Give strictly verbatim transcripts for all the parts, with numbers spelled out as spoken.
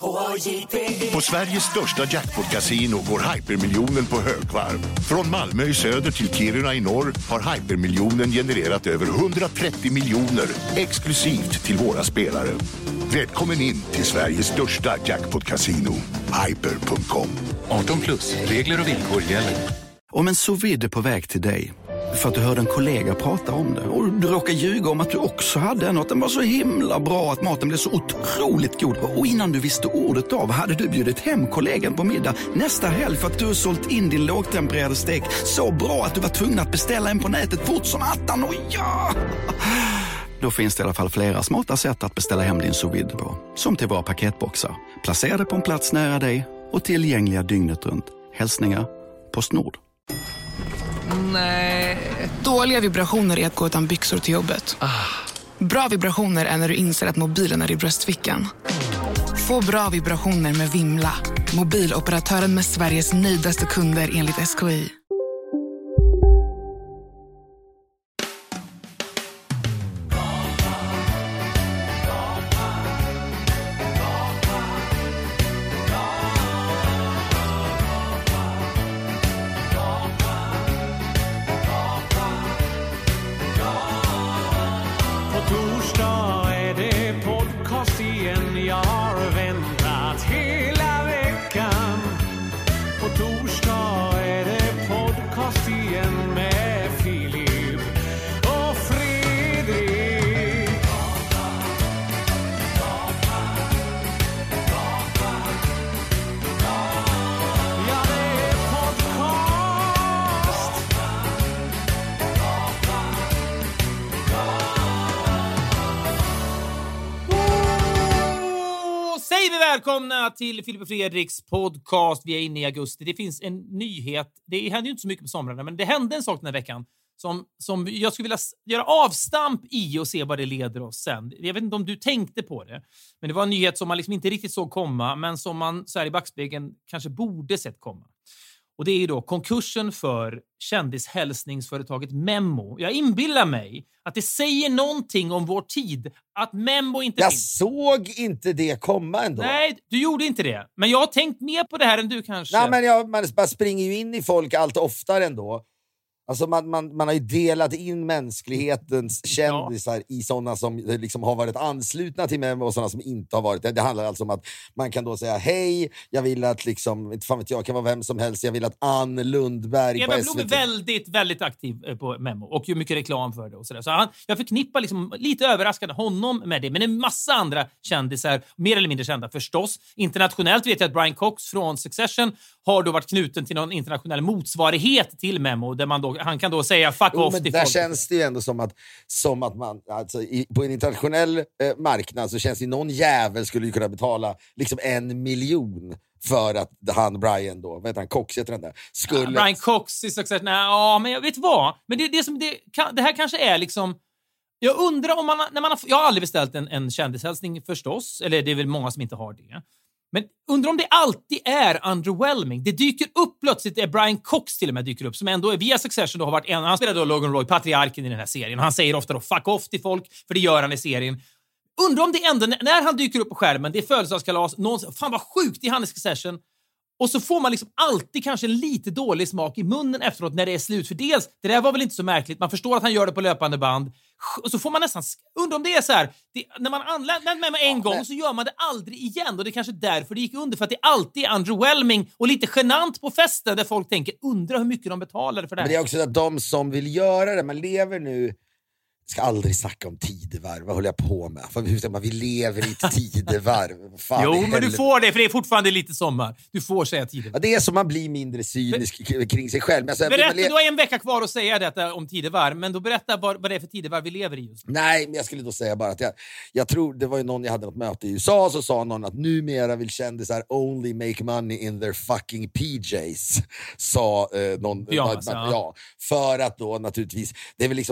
På Sveriges största jackpot-casino går hypermiljonen på högvarv. Från Malmö i söder till Kiruna i norr har hypermiljonen genererat över hundratrettio miljoner exklusivt till våra spelare. Välkommen in till Sveriges största jackpot-casino, hyper punkt com. arton plus, regler och villkor gäller. Om en sous vide är på väg till dig för att du hörde en kollega prata om det och du råkar ljuga om att du också hade en och att den var så himla bra att maten blev så otroligt god. Och innan du visste ordet av hade du bjudit hem kollegan på middag nästa helg för att du har sålt in din lågtempererade stek så bra att du var tvungen att beställa en på nätet fort som attan. Och ja! Då finns det i alla fall flera smarta sätt att beställa hem din sous vide på. Som till våra paketboxar. Placerade på en plats nära dig och tillgängliga dygnet runt. Hälsningar PostNord. Nej. Dåliga vibrationer är att gå utan byxor till jobbet. Ah. Bra vibrationer är när du inser att mobilen är i bröstfickan. Få bra vibrationer med Vimla. Mobiloperatören med Sveriges nöjdaste kunder enligt S K I. Välkomna till Filip och Fredriks podcast. Vi är inne i augusti. Det finns en nyhet. Det händer ju inte så mycket på somrarna, men det hände en sak den här veckan som, som jag skulle vilja göra avstamp i och se vad det leder oss sen. Jag vet inte om du tänkte på det, men det var en nyhet som man liksom inte riktigt såg komma, men som man så här i backspegeln kanske borde sett komma. Och det är ju då konkursen för kändishälsningsföretaget Memmo. Jag inbillar mig att det säger någonting om vår tid att Memmo inte jag finns. Jag såg inte det komma ändå. Nej, du gjorde inte det. Men jag har tänkt mer på det här än du kanske. Nej, men jag, man bara springer ju in i folk allt oftare ändå. Alltså man, man, man har ju delat in mänsklighetens kändisar ja. i sådana som liksom har varit anslutna till Memmo och sådana som inte har varit det. Det handlar alltså om att man kan då säga hej, jag vill att liksom, inte fan vet jag, kan vara vem som helst, jag vill att Ann Lundberg Eva på S V T. Blom är väldigt, väldigt aktiv på Memmo och gör mycket reklam för det och sådär. Så han, jag förknippar liksom lite överraskande honom med det, men en massa andra kändisar, mer eller mindre kända förstås. Internationellt vet jag att Brian Cox från Succession har då varit knuten till någon internationell motsvarighet till Memmo där man då, han kan då säga fuck jo, off men till där folk. Känns det ju ändå som att, som att man alltså, i, på en internationell eh, marknad så känns det någon jävel skulle ju kunna betala liksom en miljon för att han Brian då, vad heter han, Cox heter den där, skulle... Ja, Brian Cox i Succession, nej, ja, men jag vet vad, men det, det, som, det, kan, det här kanske är liksom, jag undrar om man, när man har, jag har aldrig beställt en, en kändishälsning förstås, eller det är väl många som inte har det. Men undrar om det alltid är underwhelming. Det dyker upp plötsligt, är Brian Cox till och med dyker upp, som ändå är via Succession då har varit en, han spelar då Logan Roy, patriarken i den här serien, och han säger ofta då fuck off till folk, för det gör han i serien. Undrar om det ändå, när han dyker upp på skärmen, det är födelsedagskalas, någon, fan vad sjukt, det är han i Succession. Och så får man liksom alltid kanske en lite dålig smak i munnen efteråt när det är slut. För dels, det där var väl inte så märkligt. Man förstår att han gör det på löpande band. Och så får man nästan, undra om det är så här. Det, när man anländer med mig en gång men... så gör man det aldrig igen. Och det är kanske därför det gick under. För att det alltid är underwhelming och lite genant på festen där folk tänker, undra hur mycket de betalar för det här. Men det är också att de som vill göra det, man lever nu... ska aldrig snacka om tidevarv. Vad håller jag på med? För man, vi lever i ett tidevarv. Fan, jo, men du får det, för det är fortfarande lite sommar. Du får säga tidevarv. Ja, det är som man blir mindre cynisk Be- kring sig själv. Men alltså, berätta, le- du har en vecka kvar att säga detta om tidevarv, men då berätta vad, vad det är för tidevarv vi lever i just. Nej, men jag skulle då säga bara att jag, jag tror, det var ju någon jag hade något möte i U S A, så sa någon att numera vill kändisar only make money in their fucking P Js. Sa eh, någon. Pyjamas, man, ja. ja. För att då naturligtvis, det är väl liksom,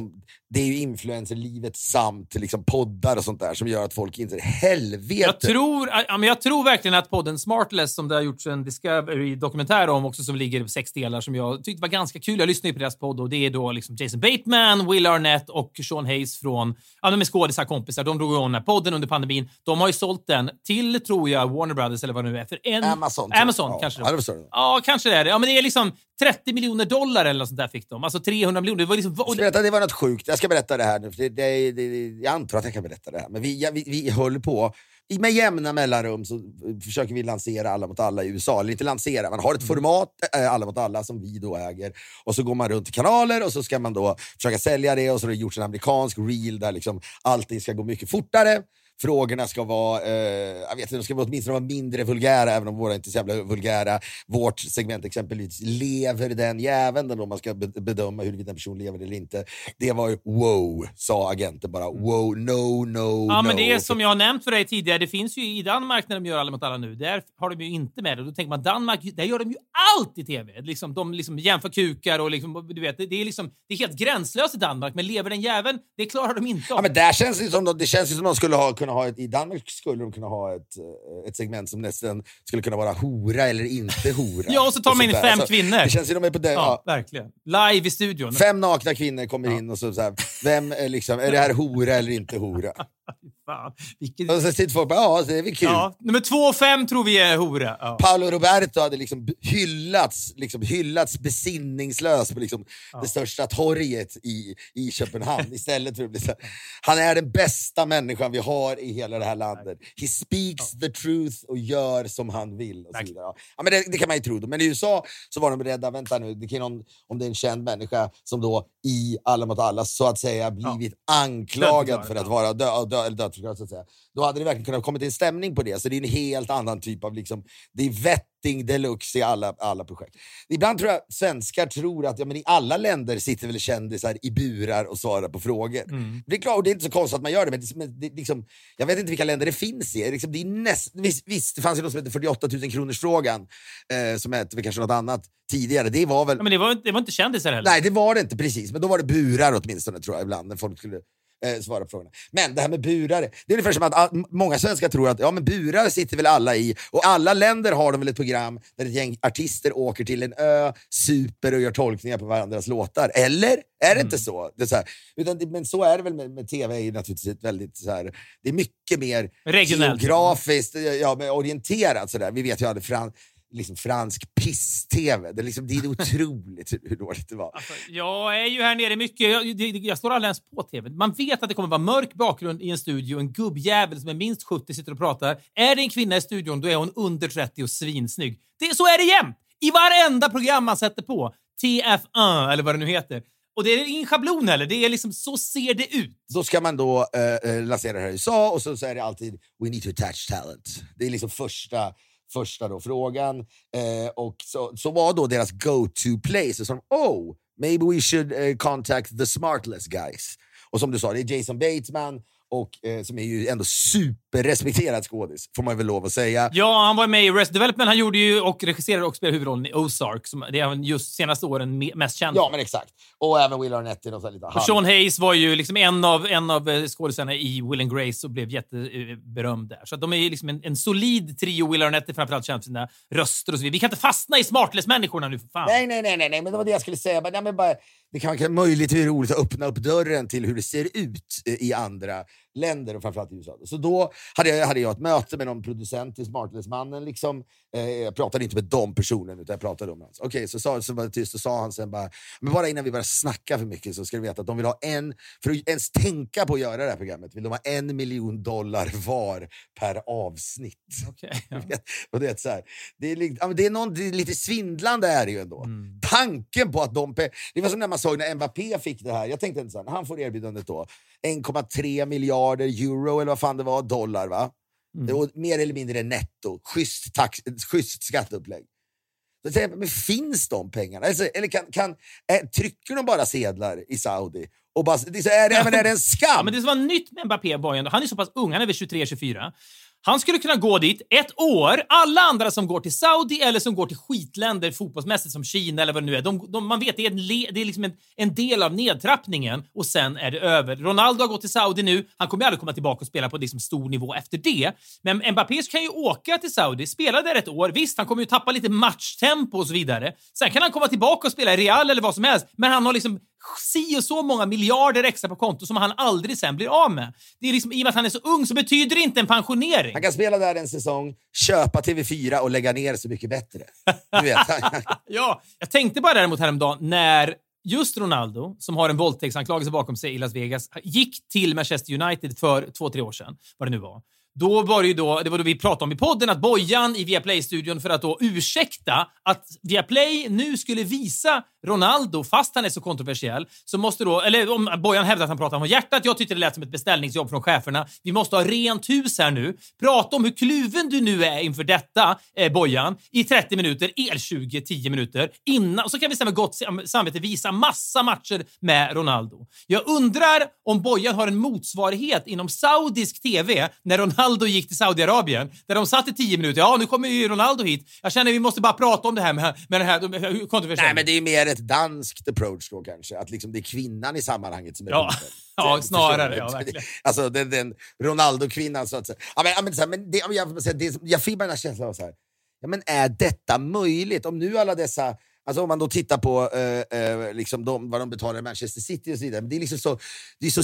det är ju influencerlivet samt liksom poddar och sånt där som gör att folk inte helvete. Jag tror, ja, men jag tror verkligen att podden Smartless, som det har gjorts en Discovery-dokumentär om också, som ligger i sex delar, som jag tyckte var ganska kul. Jag lyssnade ju på deras podd och det är då liksom Jason Bateman, Will Arnett och Sean Hayes från, ja, de är skådisar kompisar. De drog igång den här podden under pandemin. De har ju sålt den till, tror jag, Warner Brothers eller vad det nu är. För en, Amazon. Amazon ja, kanske. Ja, det ja, kanske det är det. Ja, men det är liksom trettio miljoner dollar eller något sånt där fick de. Alltså trehundra miljoner. Det var liksom... Och det, det var något sjukt. Jag ska berätta det här nu. För det, det, det, jag antar att jag kan berätta det här. Men vi, ja, vi, vi höll på... Med jämna mellanrum så försöker vi lansera Alla mot alla i U S A. Eller inte lansera, man har ett format, äh, Alla mot alla, som vi då äger. Och så går man runt i kanaler och så ska man då försöka sälja det. Och så har det gjorts en amerikansk reel där liksom allting ska gå mycket fortare. Frågorna ska vara, eh, jag vet inte, de ska vara åtminstone vara mindre vulgära, även om våra inte är så jävla vulgära. Vårt segment exempelvis, lever den jäveln, då man ska bedöma huruvida en person lever eller inte. Det var ju wow, sa agenten bara. Wow, no, no, Ja, no. men det är som jag har nämnt för dig tidigare, det finns ju i Danmark när de gör Alla mot alla nu, där har de ju inte med det. Då tänker man, Danmark, där gör de ju allt i tv. Liksom, de liksom jämför kukar och liksom, du vet, det är liksom, det är helt gränslöst i Danmark, men lever den jäveln, det klarar de inte om. Ja, men där känns det som, det känns ju som de skulle ha kunnat ha ett, i Danmark skulle de kunna ha ett, ett segment som nästan skulle kunna vara hora eller inte hora. Ja, och så tar man in fem alltså, kvinnor. Det känns ju de är på det. Ja, ja, verkligen. Live i studion. Fem nakna kvinnor kommer ja. in och så, så här, vem är liksom, är det här hora eller inte hora? Fan, vilket... Och så sitter folk bara, ja, det är väl kul. Ja, nummer två och fem tror vi är hora. Ja. Paolo Roberto hade liksom hyllats, liksom hyllats besinningslöst på liksom ja. det största torget i, i Köpenhamn. Istället för att bli så här, han är den bästa människan vi har i hela det här landet. He speaks ja. the truth och gör som han vill. Och så vidare. Ja, men det, det kan man ju tro. Men i U S A så var de rädda, vänta nu, det kan någon, om det är en känd människa som då i Alla mot alla så att säga blivit ja. anklagad för att vara död, dö, eller dödsförklarad, så att säga. Då hade det verkligen kunnat komma till en stämning på det. Så det är en helt annan typ av liksom, det är vetting deluxe i alla, alla projekt. Ibland tror jag svenskar tror att ja, men i alla länder sitter väl kändisar i burar och svarar på frågor. Mm. Det är klart, och det är inte så konstigt att man gör det, men det, men det, liksom, jag vet inte vilka länder det finns i. Det, liksom, det är näst, visst, visst, det fanns ju något som heter fyrtioåtta tusen kronors frågan eh, som hette kanske något annat tidigare. Det var väl... Ja, men det var, det var inte kändisar heller. Nej, det var det inte precis. Men då var det burar åtminstone, tror jag, ibland när folk skulle eh, svara på frågorna. Men det här med burare, det är ungefär som att all, många svenskar tror att ja, men burare sitter väl alla i. Och alla länder har de väl ett program där ett gäng artister åker till en ö, super och gör tolkningar på varandras låtar. Eller? Är det mm. inte så? Det är så här, utan det, men så är det väl med, med tv, är ju naturligtvis väldigt så här, det är mycket mer regionellt, geografiskt, ja, men orienterat så där. Vi vet ju att det fram liksom fransk piss-tv. Det är, liksom, det är otroligt hur dåligt det var. Alltså, jag är ju här nere mycket. Jag, jag, jag står aldrig ens på tv. Man vet att det kommer vara mörk bakgrund i en studio. En gubbjävel som är minst sjuttio sitter och pratar. Är det en kvinna i studion, då är hon under trettio och svinsnygg. Det, så är det jämt! I varenda program man sätter på. T F ett eller vad det nu heter. Och det är ingen schablon heller. Det är liksom, så ser det ut. Då ska man då äh, lansera det här i U S A och så, så är det alltid we need to attach talent. Det är liksom första... första då frågan eh, och så, så var då deras go-to-place som oh, maybe we should uh, contact the Smartless guys. Och som du sa, det är Jason Bateman och eh, som är ju ändå superrespekterad skådis, får man väl lov att säga. Ja, han var med i Arrested Development, han gjorde ju och regisserade och spelade huvudrollen i Ozark, som det är just senaste åren mest känd. Ja, men exakt. Och även Will Arnett och så lite och Sean Hayes var ju liksom en av, en av skådisarna i Will and Grace och blev jätteberömd där. Så att de är ju liksom en, en solid trio. Will Arnett är framförallt känd för sina röster och så vidare. Vi kan inte fastna i Smartless-människorna nu, för fan. Nej, nej, nej, nej, nej, men det var det jag skulle säga. Men, nej, men bara, det kan vara möjligt hur roligt att öppna upp dörren till hur det ser ut i andra länder och framförallt i U S A. Så då hade jag, hade jag ett möte med någon producent till Smartless-mannen. Liksom. Eh, jag pratade inte med de personen, utan jag pratade om hans. Okej, okay, så, sa, så var det tyst och sa han sen bara, men bara innan vi börjar snacka för mycket så ska du veta att de vill ha en, för att ens tänka på att göra det här programmet, vill de ha en miljon dollar var per avsnitt. Okay, ja. Och det är så här, det är, ja, det är, någon, det är lite svindlande är det ju ändå. Mm. Tanken på att de, det var som när man såg när Mbappé fick det här. Jag tänkte inte så här, han får erbjudandet då en komma tre miljarder euro eller vad fan det var, dollar va? Mm. Det var mer eller mindre netto. Schysst, tax, schysst skatteupplägg. Så jag, men finns de pengarna? Alltså, eller kan, kan, äh, trycker de bara sedlar i Saudi? Och bara, det, så är, det, men är det en skam? Ja, men det som var nytt med Mbappé var ju ändå, han är så pass ung, han är väl tjugotre tjugofyra. Han skulle kunna gå dit ett år. Alla andra som går till Saudi eller som går till skitländer fotbollsmässigt som Kina eller vad det nu är. De, de, man vet, det är, en, le, det är liksom en, en del av nedtrappningen och sen är det över. Ronaldo har gått till Saudi nu. Han kommer aldrig komma tillbaka och spela på liksom stor nivå efter det. Men Mbappé kan ju åka till Saudi, spela där ett år. Visst, han kommer ju tappa lite matchtempo och så vidare. Sen kan han komma tillbaka och spela i Real eller vad som helst. Men han har liksom si och så många miljarder extra på konto som han aldrig sen blir av med. Det är liksom, i och med att han är så ung så betyder det inte en pensionering. Han kan spela där en säsong, köpa T V fyra och lägga ner Så mycket bättre. Du vet. Ja, jag tänkte bara däremot häromdagen när just Ronaldo, som har en våldtäktsanklagelse bakom sig i Las Vegas, gick till Manchester United för två, tre år sedan, vad det nu var. Då var det ju då, det var då vi pratade om i podden att Bojan i Viaplay-studion för att då ursäkta att Viaplay nu skulle visa Ronaldo, fast han är så kontroversiell, så måste då, eller om Bojan hävdar att han pratar om hjärtat, jag tyckte det lät som ett beställningsjobb från cheferna. Vi måste ha rent hus här nu. Prata om hur kluven du nu är inför detta, eh, Bojan, i trettio minuter, el tjugo, tio minuter innan, och så kan vi med gott samvete visa massa matcher med Ronaldo. Jag undrar om Bojan har en motsvarighet inom saudisk tv när Ronaldo gick till Saudiarabien, där de satt i tio minuter. Ja, nu kommer ju Ronaldo hit. Jag känner vi måste bara prata om det här med, med den här kontroversen. Nej, men det är mer ett danskt approach då kanske. Att liksom det är kvinnan i sammanhanget som är ja. Ja, snarare. Ja, verkligen. Alltså den, den Ronaldo-kvinnan så att säga. Ja, men, men, så här, men det, jag, säga, det, jag fick bara den här känslan av så här. Ja, men är detta möjligt? Om nu alla dessa... Alltså om man då tittar på uh, uh, liksom de, vad de betalar i Manchester City och så vidare. Men det är liksom så, det är så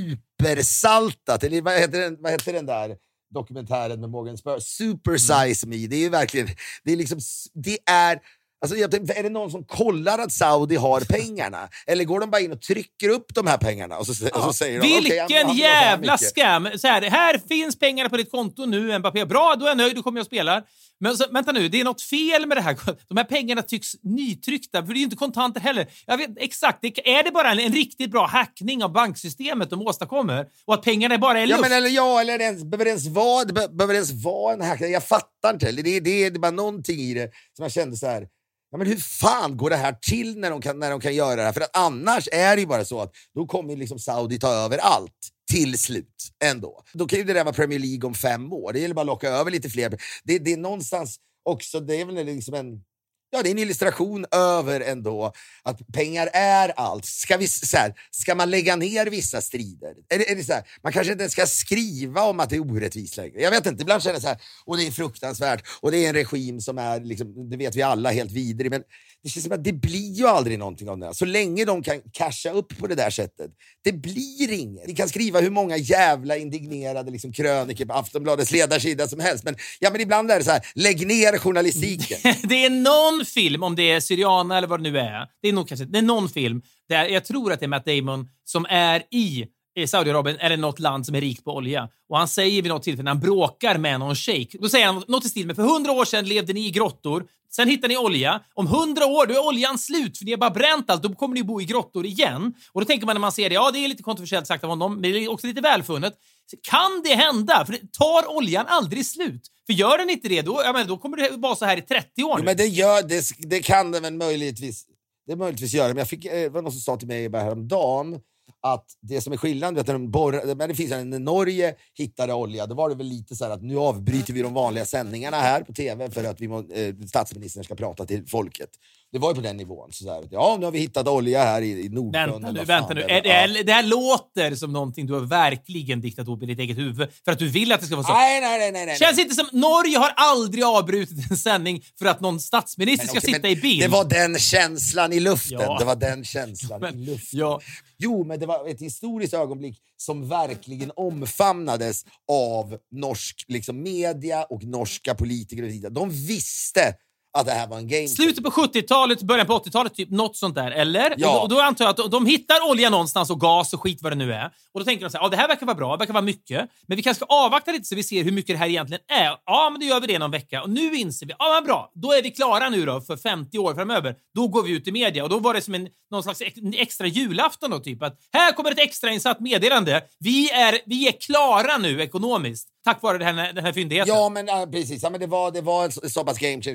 supersaltat. Eller vad heter den, vad heter den där dokumentären med Morgan Spurs? Super Size Me. Det är ju verkligen... Det är liksom... Det är... Alltså, är det någon som kollar att Saudi har pengarna? Eller går de bara in och trycker upp de här pengarna? Och så, ja. och så säger de, vilken okay, jävla scam! Så här, här finns pengarna på ditt konto nu, Mbappé. Bra, då är jag nöjd, du kommer jag spela. Men så, vänta nu, det är något fel med det här. De här pengarna tycks nytryckta, för det är ju inte kontanter heller. Jag vet exakt, det, är det bara en, en riktigt bra hackning av banksystemet de åstadkommer? Och att pengarna bara är luft? Ja, men eller ja, eller ens, behöver det ens vara, det behöver ens vara en hackning? Jag fattar inte. Det, det, det, det är bara någonting i det som jag kände så här. Ja, men hur fan går det här till när de kan, när de kan göra det här? För att annars är det ju bara så att då kommer liksom Saudi ta över allt till slut ändå. Då kan ju det där vara Premier League om fem år. Det gäller bara att locka över lite fler. Det, det är någonstans också, det är väl liksom en... Ja, det är en illustration över ändå att pengar är allt. Ska, vi, så här, ska man lägga ner vissa strider? Är det, är det så här, man kanske inte ska skriva om att det är orättvist längre. Jag vet inte, ibland känner jag så här, och det är fruktansvärt, och det är en regim som är, liksom, det vet vi alla, helt vidrig. Men det känns som att det blir ju aldrig någonting av det här. Så länge de kan casha upp på det där sättet, det blir inget. Vi kan skriva hur många jävla indignerade liksom, kröniker på Aftonbladets ledarsida som helst. Men, ja, men ibland är det så här, lägg ner journalistiken. Det är någon film, om det är Syriana eller vad det nu är. Det är nog kanske, det är någon film där jag tror att det är Matt Damon som är i Saudiarabien eller något land som är rikt på olja. Och han säger vid något tillfälle när han bråkar med någon shejk. Då säger han något i stil med, för hundra år sedan levde ni i grottor. Sen hittar ni olja. Om hundra år då är oljan slut för ni har bara bränt allt. Då kommer ni bo i grottor igen. Och då tänker man när man ser det, ja det är lite kontroversiellt sagt av honom, men det är också lite välfunnet. Kan det hända? För det tar oljan aldrig slut. För gör den inte det, då, ja, men då kommer det vara så här i trettio år. Jo, men det, gör, det, det kan det väl möjligtvis, det möjligtvis göra. Men jag fick, det var någon som sa till mig bara häromdagen att det som är skillnaden, att de borrar, men det finns en, när Norge hittade olja, då var det väl lite så här att nu avbryter vi de vanliga sändningarna här på tv för att vi må, eh, statsministern ska prata till folket. Det var ju på den nivån. Så där, ja, nu har vi hittat olja här i, i Nordsjön. Vänta nu, vänta nu. Är det, är, det här låter som någonting du har verkligen diktat upp i ditt eget huvud för att du vill att det ska vara så. Nej, nej, nej, nej, nej. Känns inte som Norge har aldrig avbrutit en sändning för att någon statsminister men, ska okay, sitta i bil. Det var den känslan i luften. Ja. Det var den känslan men, i luften. Ja. Jo, men det var ett historiskt ögonblick som verkligen omfamnades av norsk liksom, media och norska politiker. De visste att det här var en game. Slutet på sjuttiotalet, början på åttiotalet, typ något sånt där, eller? Ja. Och då, då antar jag att de hittar olja någonstans och gas och skit vad det nu är. Och då tänker de så här, ja det här verkar vara bra, det verkar vara mycket. Men vi kanske ska avvakta lite så vi ser hur mycket det här egentligen är. Ja, men då gör vi det någon vecka. Och nu inser vi, ja men bra, då är vi klara nu då för femtio år framöver. Då går vi ut i media. Och då var det som en någon slags extra julafton då, typ. Att här kommer ett extra insatt meddelande. Vi är, vi är klara nu ekonomiskt. Tack vare den här, den här fyndigheten. Ja, men äh, precis. Ja, men det var, det var en så pass game changer. Liksom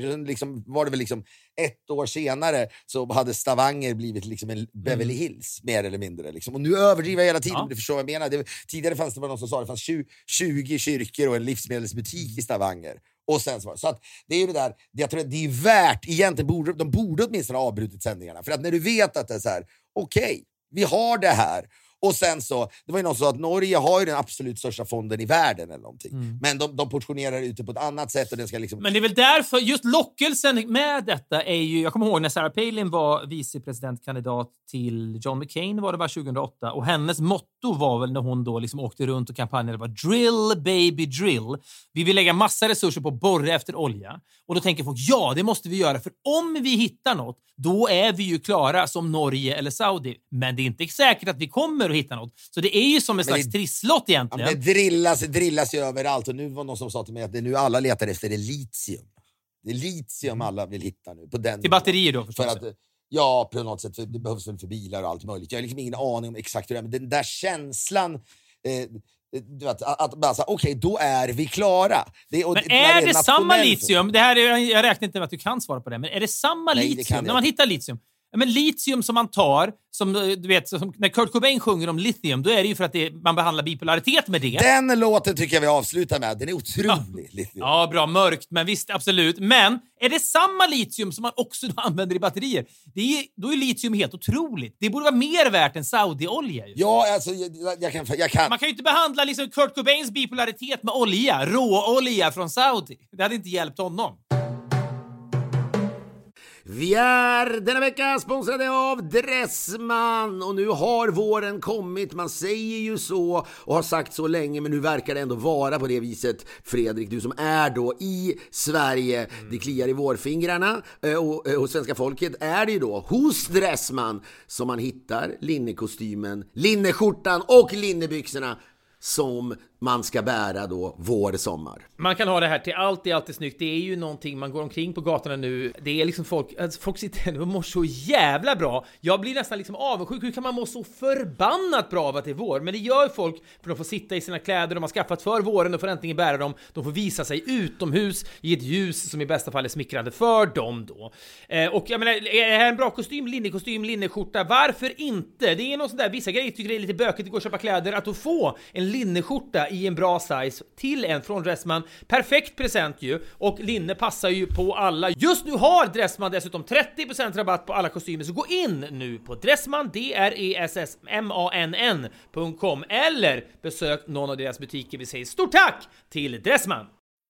liksom, var det väl liksom ett år senare så hade Stavanger blivit liksom en Beverly Hills, mm. mer eller mindre. Liksom. Och nu överdriver jag hela tiden, ja. Du förstår vad jag menar. Det, tidigare fanns det var någon som sa det fanns tjugo, tjugo kyrkor och en livsmedelsbutik i Stavanger. Och sen så, så att det är ju det där, jag tror att det är värt, egentligen borde, de borde åtminstone ha avbrutit sändningarna. För att när du vet att det är så här, okej, okay, vi har det här. Och sen så, det var ju någon som sa att Norge har ju den absolut största fonden i världen eller någonting. Mm. Men de, de portionerar ut det på ett annat sätt och den ska liksom... Men det är väl därför, just lockelsen med detta är ju, jag kommer ihåg när Sarah Palin var vicepresidentkandidat till John McCain var det var tjugohundraåtta och hennes motto var väl när hon då liksom åkte runt och kampanjade var drill baby drill. Vi vill lägga massa resurser på att borra efter olja. Och då tänker folk, ja det måste vi göra för om vi hittar något, då är vi ju klara som Norge eller Saudi. Men det är inte säkert att vi kommer att hitta något. Så det är ju som en slags trisslott egentligen. Ja, det drillas, det drillas ju överallt och nu var någon som sa till mig att det nu alla letar efter det litium. Det är litium alla vill hitta nu. På den till batterier då förstås. För att, ja, på något sätt. För det behövs väl för bilar och allt möjligt. Jag har liksom ingen aning om exakt hur det är. Men den där känslan... Eh, du vet, att, att bara säga, okej, okay, då är vi klara. Det, och, men är det, det samma litium? Det här är, jag räknar inte med att du kan svara på det. Men är det samma Nej, litium det när man hittar litium? Men litium som man tar, som du vet, som när Kurt Cobain sjunger om lithium, då är det ju för att det, man behandlar bipolaritet med det. Den låten tycker jag vi avslutar med. Den är otrolig. Ja, lithium. Ja, bra, mörkt, men visst, absolut. Men är det samma litium som man också använder i batterier? Det är, då är litium helt otroligt. Det borde vara mer värt än Saudi-olja. Ja, alltså, jag, jag, kan, jag kan... Man kan ju inte behandla liksom Kurt Cobains bipolaritet med olja, råolja från Saudi. Det hade inte hjälpt honom. Vi är denna vecka sponsrade av Dressman och nu har våren kommit, man säger ju så och har sagt så länge, men nu verkar det ändå vara på det viset. Fredrik, du som är då i Sverige, mm. det kliar i vårfingrarna och, och svenska folket är det ju då hos Dressman som man hittar linnekostymen, linneskjortan och linnebyxorna som man ska bära då vår, sommar. Man kan ha det här till allt, det är alltid snyggt. Det är ju någonting, man går omkring på gatorna nu. Det är liksom folk, alltså folk sitter och mår så jävla bra. Jag blir nästan liksom avundsjuk. Hur kan man må så förbannat bra av att det är vår? Men det gör folk för de får sitta i sina kläder de har skaffat för våren och får äntligen bära dem. De får visa sig utomhus i ett ljus som i bästa fall är smickrande för dem då. Eh, och jag menar, är det här en bra kostym, linnekostym, linneskjorta? Varför inte? Det är något sånt där, vissa grejer tycker det är lite bökigt att gå och köpa kläder. Att då få en linneskjorta i en bra size till en från Dressman. Perfekt present ju. Och linne passar ju på alla. Just nu har Dressman dessutom trettio procent rabatt på alla kostymer. Så gå in nu på Dressman, D R E S S M A N N punkt com eller besök någon av deras butiker. Vi säger stort tack till Dressman.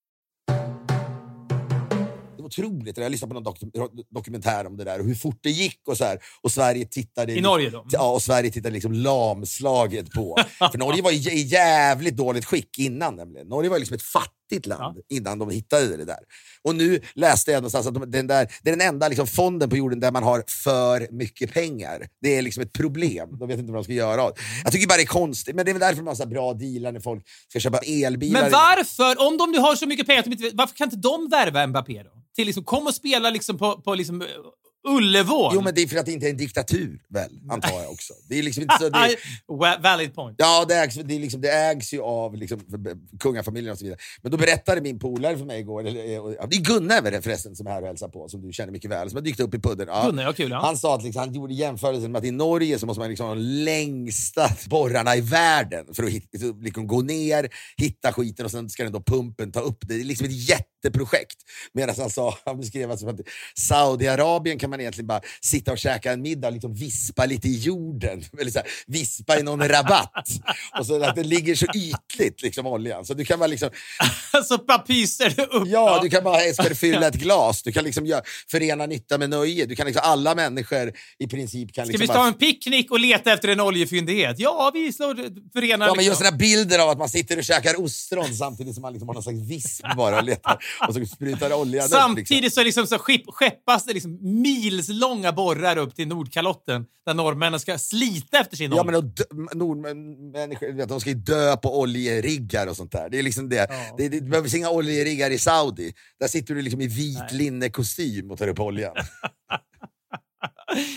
Otroligt. Jag lyssnade på någon dok- dokumentär om det där och hur fort det gick och så här. Och Sverige tittade i Norge då. Ja, och Sverige tittade liksom lamslaget på. För Norge var i jävligt dåligt skick innan nämligen. Norge var liksom ett fattigt land ja. innan de hittade det där. Och nu läste jag någonstans att de, den där, det är den enda liksom fonden på jorden där man har för mycket pengar. Det är liksom ett problem. De vet inte vad de ska göra. Jag tycker bara det är konstigt. Men det är väl därför man har så bra dealar när folk ska köpa elbilar. Men varför? Om de nu har så mycket pengar, varför kan inte de värva Mbappé då? Till liksom, kom och spela liksom på, på liksom Ullevål. Jo, men det är för att det inte är en diktatur, väl, antar jag också. Det är liksom inte så... Det är, valid point. Ja, det ägs, det är liksom, det ägs ju av liksom, kungafamiljen och så vidare. Men då berättade min polare för mig igår, eller, det är Gunnar förresten som är här och hälsar på, som du känner mycket väl, som har dykt upp i pudden. Ja. Gunnar, ja, kul, ja. Han sa att liksom, han gjorde jämförelsen med att i Norge så måste man liksom ha de längsta borrarna i världen för att hit, liksom, gå ner, hitta skiten och sen ska den då pumpen ta upp det. Det är liksom ett jätteprojekt. Medan han sa, han beskrev att Saudiarabien kan man egentligen bara sitta och käka en middag och liksom vispa lite i jorden. Eller så här, vispa i någon rabatt. Och så att det ligger så ytligt liksom oljan. Så du kan bara liksom... så bara pyser det upp. Ja, du kan bara ska du fylla ett glas. Du kan liksom göra, förena nytta med nöje. Du kan liksom, alla människor i princip kan ska liksom... Ska vi ta en picknick och leta efter en oljefyndighet? Ja, vi slår förena... Ja, men just den här bilden av att man sitter och käkar ostron samtidigt som man liksom har någon slags visp bara och letar. Och så sprutar oljan samtidigt upp, liksom. så, liksom, så skepp, skeppas det liksom milslånga borrar upp till Nordkalotten där norrmännen ska slita efter sin olja. Ja, men dö, nordmänniskor, de ska ju dö på oljeriggar och sånt där. Det är liksom det. Ja. Det, det, det behövs inga oljeriggar i Saudi. Där sitter du liksom i vit linnekostym och tar upp oljan.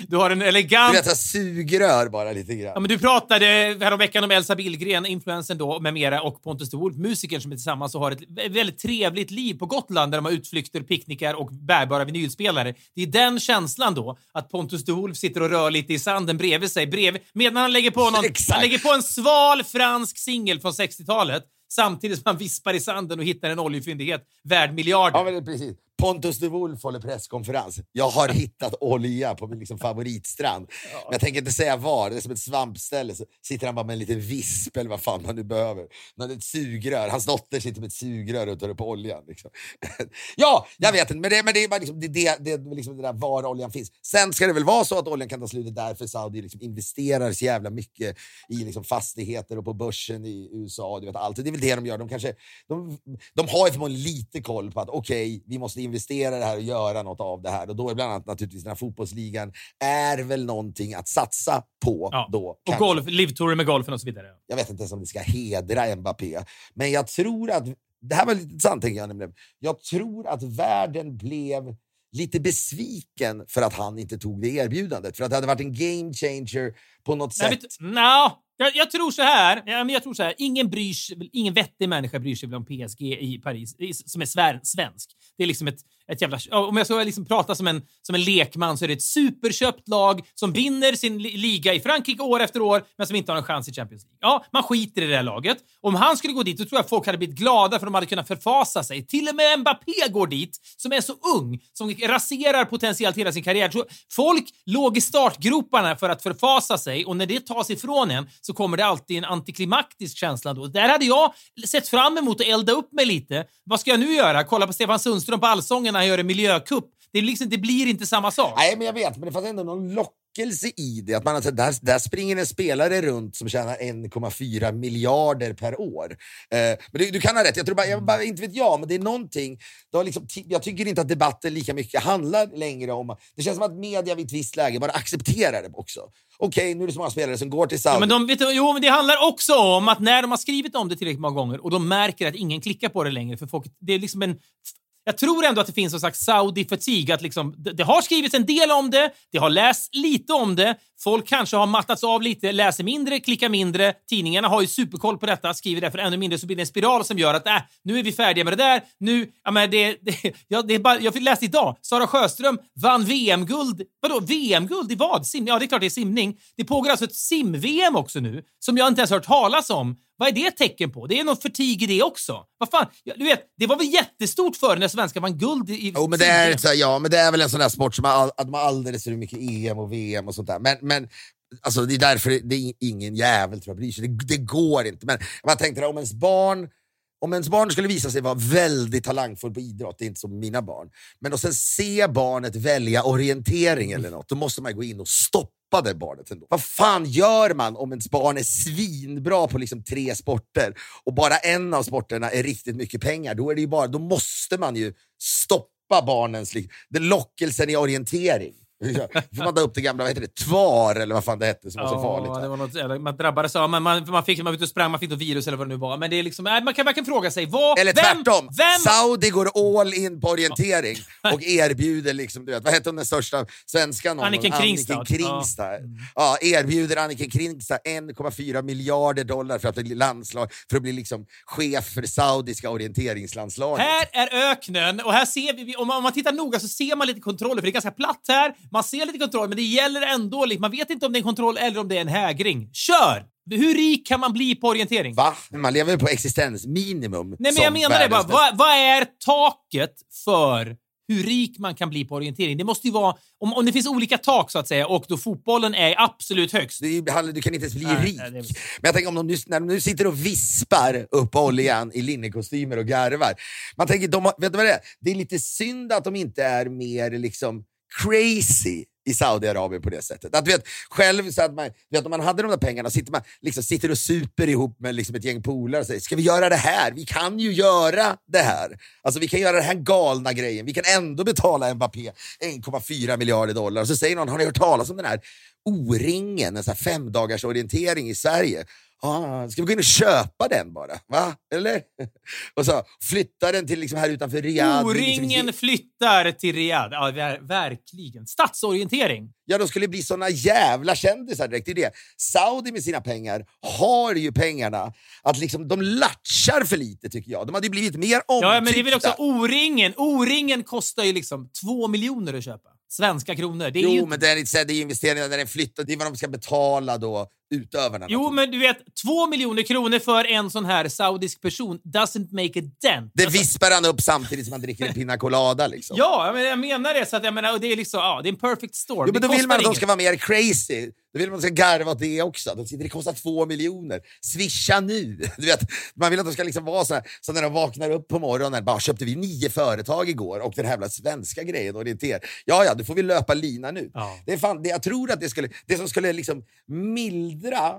Du har en elegant... Du vet, jag sugrör bara lite grann. Ja, men du pratade häromveckan om Elsa Billgren, influensen då, med mera, och Pontus de Wolf, musikern som är tillsammans och har ett väldigt trevligt liv på Gotland där de har utflykter, picknickar och bärbara vinylspelare. Det är den känslan då, att Pontus de Wolf sitter och rör lite i sanden bredvid sig, bredvid, medan han lägger på någon, han lägger på en sval fransk singel från sextiotalet, samtidigt som han vispar i sanden och hittar en oljefyndighet värd miljarder. Ja, men det är precis. Pontus de Wolf håller presskonferens. Jag har hittat olja på min liksom favoritstrand. Ja. Men jag tänker inte säga var. Det är som ett svampställe. Så sitter han bara med en liten visp eller vad fan man nu behöver. När det är ett sugrör. Hans dotter sitter med ett sugrör och tar upp oljan. Liksom. Ja, jag vet inte. Men det, men det är bara liksom det, det, det, liksom det där var oljan finns. Sen ska det väl vara så att oljan kan ta slut där för Saudi liksom investerar så jävla mycket i liksom fastigheter och på börsen i U S A. Du vet, allt. Det är väl det de gör. De, kanske, de, de har ju förmodligen lite koll på att okej, okay, vi måste investera det här och göra något av det här. Och då är bland annat naturligtvis den här fotbollsligan är väl någonting att satsa på. Ja. Då, och golf, livtourer med golfen och så vidare. Jag vet inte ens om det ska hedra Mbappé. Men jag tror att, det här var lite sant tänker jag nämligen. Jag tror att världen blev lite besviken för att han inte tog det erbjudandet. För att det hade varit en game changer på något Nej, sätt. Vet, no. Jag, jag tror så här, ja, men jag tror så här, ingen bryr sig, ingen vettig människa bryr sig om P S G i Paris som är svär, svensk. Det är liksom ett, ett jävla, om jag ska liksom prata som en som en lekman så är det ett superköpt lag som vinner sin liga i Frankrike år efter år men som inte har en chans i Champions League. Ja, man skiter i det här laget. Om han skulle gå dit, då tror jag folk hade blivit glada för de hade kunnat förfasa sig. Till och med Mbappé går dit som är så ung, som raserar potentiellt hela sin karriär. Så folk låg i startgroparna för att förfasa sig och när det tas ifrån en så kommer det alltid en antiklimaktisk känsla då. Där hade jag sett fram emot att elda upp mig lite. Vad ska jag nu göra? Kolla på Stefan Sundström på Allsången när han gör en miljökupp. Det, är liksom, det blir inte samma sak. Nej, men jag vet. Men det fanns ändå någon lockelse i det. Att man, alltså, där, där springer en spelare runt som tjänar en komma fyra miljarder per år. Eh, men du, du kan ha rätt. Jag tror bara, jag bara, inte vet jag, men det är någonting. Det har liksom, jag tycker inte att debatten lika mycket handlar längre om... Det känns som att media vid ett visst läge bara accepterar det också. Okej, okay, nu är det så många spelare som går till Saudi. Ja, men de, vet du, jo, men det handlar också om att när de har skrivit om det tillräckligt många gånger och de märker att ingen klickar på det längre för folk, det är liksom en... Jag tror ändå att det finns en slags Saudi-fatig. Att liksom, det, det har skrivits en del om det. Det har läst lite om det. Folk kanske har mattats av lite, läser mindre, klickar mindre. Tidningarna har ju superkoll på detta. Skriver därför ännu mindre så blir det en spiral som gör att äh, nu är vi färdiga med det där. Nu, ja, men det, det, ja, det är bara, jag fick läsa idag. Sara Sjöström vann V M-guld. Vadå? V M-guld i vad? Sim, ja, det är klart det är simning. Det pågår alltså ett sim-V M också nu som jag inte ens hört talas om. Vad är det ett tecken på? Det är något förtig i det också. Vad fan? Du vet, det var väl jättestort för när svenskar vann guld i... Oh, men det är, så, ja, men det är väl en sån där sport som har, att man alldeles så mycket E M och V M och sånt där. Men, men alltså, det är därför det, det är ingen jävel tror jag bryr sig. Det, det går inte. Men jag tänkte om ens barn om ens barn skulle visa sig vara väldigt talangfull på idrott, det är inte som mina barn. Men och sen se barnet välja orientering eller något, då måste man gå in och stoppa det barnet ändå. Vad fan gör man om ens barn är svinbra på liksom tre sporter och bara en av sporterna är riktigt mycket pengar? Då är det ju bara, då måste man ju stoppa barnens den lockelsen i orientering. Får man ta upp det gamla, vad heter det? Tvar eller vad fan det hette som var så ja, farligt. Det var något, eller, man drabbades av, man, man, man fick man var ute och sprang, man fick något virus eller vad det nu var. Men det är liksom, man kan verkligen fråga sig vad, eller vem, tvärtom, vem? Saudi går all in på orientering och erbjuder liksom, du vet, vad heter hon den största svenska någon? Anniken Kringstad. Anniken Kringstad. Ja. Ja, erbjuder Anniken Kringstad en komma fyra miljarder dollar för att bli landslag, för att bli liksom chef för det saudiska orienteringslandslaget. Här är öknen och här ser vi, om man, om man tittar noga så ser man lite kontroller, för det är ganska platt här. Man ser lite kontroll, men det gäller ändå, man vet inte om det är en kontroll eller om det är en hägring. Kör! Hur rik kan man bli på orientering? Va? Man lever på existensminimum. Nej, men jag menar det bara. Vad, vad är taket för hur rik man kan bli på orientering? Det måste ju vara, om, om det finns olika tak så att säga, och då fotbollen är absolut högst. Du, du kan inte ens bli nej, rik. Nej, det är... Men jag tänker om de nu, när de nu sitter och vispar upp oljan i linnekostymer och garvar. Man tänker, de, vet du vad det är? Det är lite synd att de inte är mer liksom crazy i Saudiarabien på det sättet. Att du vet, själv så att man, vet, om man hade de där pengarna sitter man liksom sitter och super ihop med liksom ett gäng polare och säger, ska vi göra det här? Vi kan ju göra det här. Alltså vi kan göra den här galna grejen. Vi kan ändå betala Mbappé en komma fyra miljarder dollar. Och så säger någon, har ni hört talas om den här O-ringen, en sån här femdagars orientering i Sverige? ah, ska vi gå in och köpa den bara? Va? Eller? Och så flyttar den till liksom här utanför Riyadh. O-ringen liksom... flyttar till Riyadh. Ja, ver- verkligen. Statsorientering. Ja, de skulle bli såna jävla kändisar direkt. Det är det. Saudi med sina pengar har ju pengarna att liksom, de latchar för lite tycker jag. De hade ju blivit mer omtyckta. Ja, men det är väl också O-ringen. O-ringen kostar ju liksom två miljoner att köpa. Svenska kronor. Det är jo, ju... men det är, det är investeringar när den flyttar. Det är vad de ska betala då, utövarna. Jo, men du vet, två miljoner kronor för en sån här saudisk person doesn't make a dent. Det alltså... vispar han upp samtidigt som man dricker en pina colada liksom. Ja, men jag menar det. Så att jag menar, det är liksom, ja, det är en perfect storm. Jo, men det då vill man att inget. de ska vara mer crazy. Då vill man att de ska garva åt det också. De sitter, det kostar två miljoner. Swisha nu. Du vet, man vill att de ska liksom vara så här, så när de vaknar upp på morgonen, bara köpte vi nio företag igår och den här jävla svenska grejen orienterar. Ja, ja, då får vi löpa lina nu. Ja. Det är fan, det, jag tror att det skulle, det som skulle liksom mildra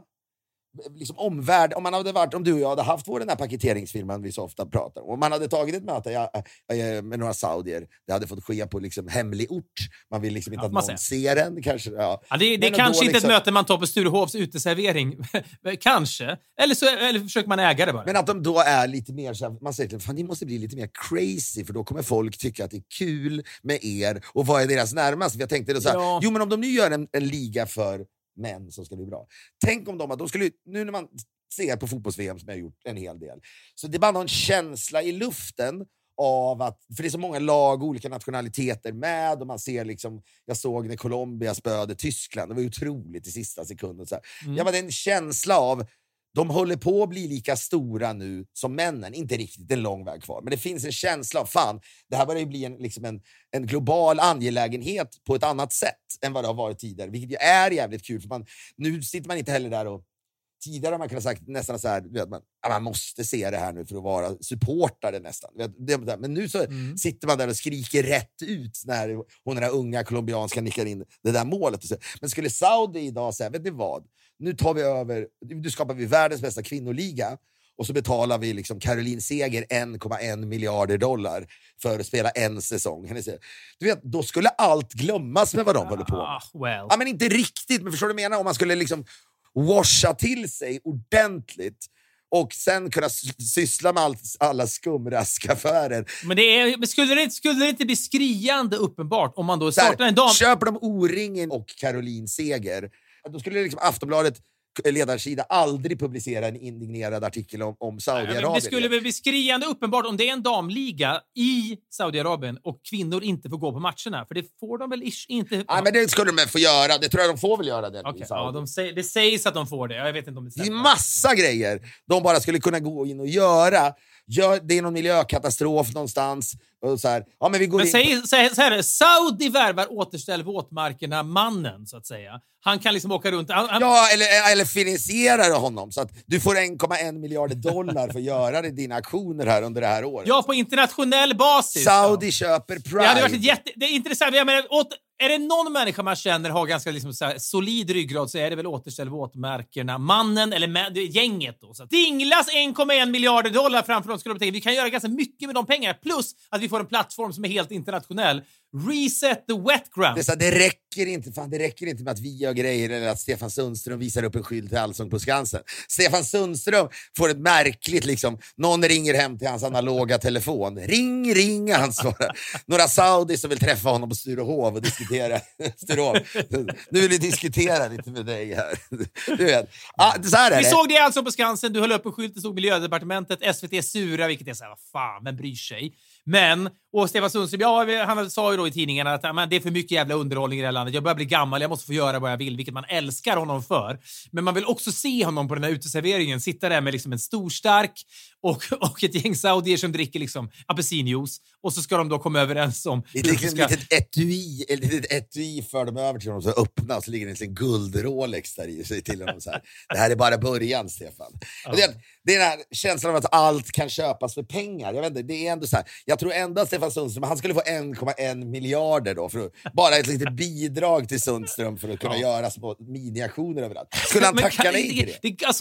liksom omvärld, om man hade varit, om du och jag hade haft vår den här paketeringsfirman vi så ofta pratar om, om man hade tagit ett möte ja, med några saudier, det hade fått ske på liksom hemlig ort, man vill liksom inte ja, att någon ser den kanske, ja. Ja, det det är kanske inte liksom... ett möte man tar på Sturehovs uteservering kanske, eller så eller försöker man äga det bara. Men att de då är lite mer så här, man säger fan, ni måste bli lite mer crazy för då kommer folk tycka att det är kul med er och vad är deras närmast. Jag tänkte då så här, ja. jo men om de nu gör en, en liga för män som ska bli bra. Tänk om de att de skulle, nu när man ser på fotbolls-V M som jag har gjort en hel del, så det är bara någon känsla i luften av att, för det är så många lag, olika nationaliteter med och man ser liksom, jag såg när Colombia spöade Tyskland, det var ju otroligt i sista sekunden så här. Mm. Ja, men det är en känsla av de håller på att bli lika stora nu som männen. Inte riktigt en lång väg kvar. Men det finns en känsla av, fan, det här börjar ju bli en, liksom en, en global angelägenhet på ett annat sätt än vad det har varit tidigare. Vilket ju är jävligt kul. För man, nu sitter man inte heller där och tidigare har man kunnat sagt nästan så här, vet man, man måste se det här nu för att vara supportare nästan. Men nu så mm. sitter man där och skriker rätt ut när hon den där unga colombianska nickar in det där målet. Men skulle Saudi idag säga, vet ni vad? Nu tar vi över, nu skapar vi världens bästa kvinnoliga och så betalar vi liksom Caroline Seger en komma en miljarder dollar för att spela en säsong. Du vet, då skulle allt glömmas med vad de håller på med. Ah, well. Ja, men inte riktigt, men förstår du vad jag menar? Om man skulle liksom washa till sig ordentligt och sen kunna syssla med allt, alla skumraskaffärer. Men, det är, men skulle, det, skulle det inte bli skriande uppenbart om man då startar en dam? Köper de O-ringen och Caroline Seger, då skulle liksom Aftonbladet ledarsida aldrig publicera en indignerad artikel om, om Saudiarabien. Det skulle väl bli skriande uppenbart om det är en damliga i Saudiarabien och kvinnor inte får gå på matcherna. För det får de väl inte... Ja, men det skulle de få göra. Det tror jag de får väl göra. Det, okay, ja, de säger, det sägs att de får det. Jag vet inte om det stämmer. Det är massa grejer de bara skulle kunna gå in och göra. Gör, det är någon miljökatastrof någonstans. Och så här, ja, men vi går men in säg, säg, så här, Saudi värvar återställ våtmarkerna mannen, så att säga. Han kan liksom åka runt. Han, han... Ja, eller, eller finansiera honom så att du får en komma en miljarder dollar för att göra det, dina aktioner här under det här året. Ja, på internationell basis. Saudi ja. köper Pride. Det hade varit jätte... Det är intressant. Jag menar, åt... Är det någon människa man känner har ganska liksom så här solid ryggrad så är det väl återställ våtmarkerna. Mannen eller mä- gänget då. Så att dinglas en komma en miljarder dollar framför dem skulle de tänka. Vi kan göra ganska mycket med de pengarna. Plus att vi får en plattform som är helt internationell. Reset the wet ground. Det, är så, det, räcker inte, fan, det räcker inte med att vi gör grejer eller att Stefan Sundström visar upp en skylt till Allsång på Skansen. Stefan Sundström får ett märkligt liksom, någon ringer hem till hans analoga telefon. Ring, ring, han svarar. Några saudis som vill träffa honom på Sturehov och diskutera. Sturehov. Nu vill vi diskutera lite med dig här. Du vet. Ah, så här är vi det. såg det alltså på Skansen. Du höll upp en skylt, det stod Miljödepartementet, S V T sura, vilket är så här, vad fan, vem bryr sig? Men, och Stefan Sundström, ja, han sa ju då i tidningarna att men, det är för mycket jävla underhållning i det här landet. Jag börjar bli gammal, jag måste få göra vad jag vill, vilket man älskar honom för. Men man vill också se honom på den här uteserveringen, sitta där med liksom en stor stark och, och ett gäng saudier som dricker liksom apelsinjuice. Och så ska de då komma överens om... Det är liksom ett litet etui, ett litet etui för dem över till honom, så öppna och så ligger det en liten guld-Rolex där i. Så till honom så här, det här är bara början, Stefan. Ja. Det, det är den här känslan av att allt kan köpas för pengar. Jag vet inte, det är ändå så här, jag tror ändå att Stefan Sundström, han skulle få en komma en miljarder då, för att, bara ett litet bidrag till Sundström för att kunna ja. göra små miniaktioner överallt. Skulle han tacka nej till det? det alltså,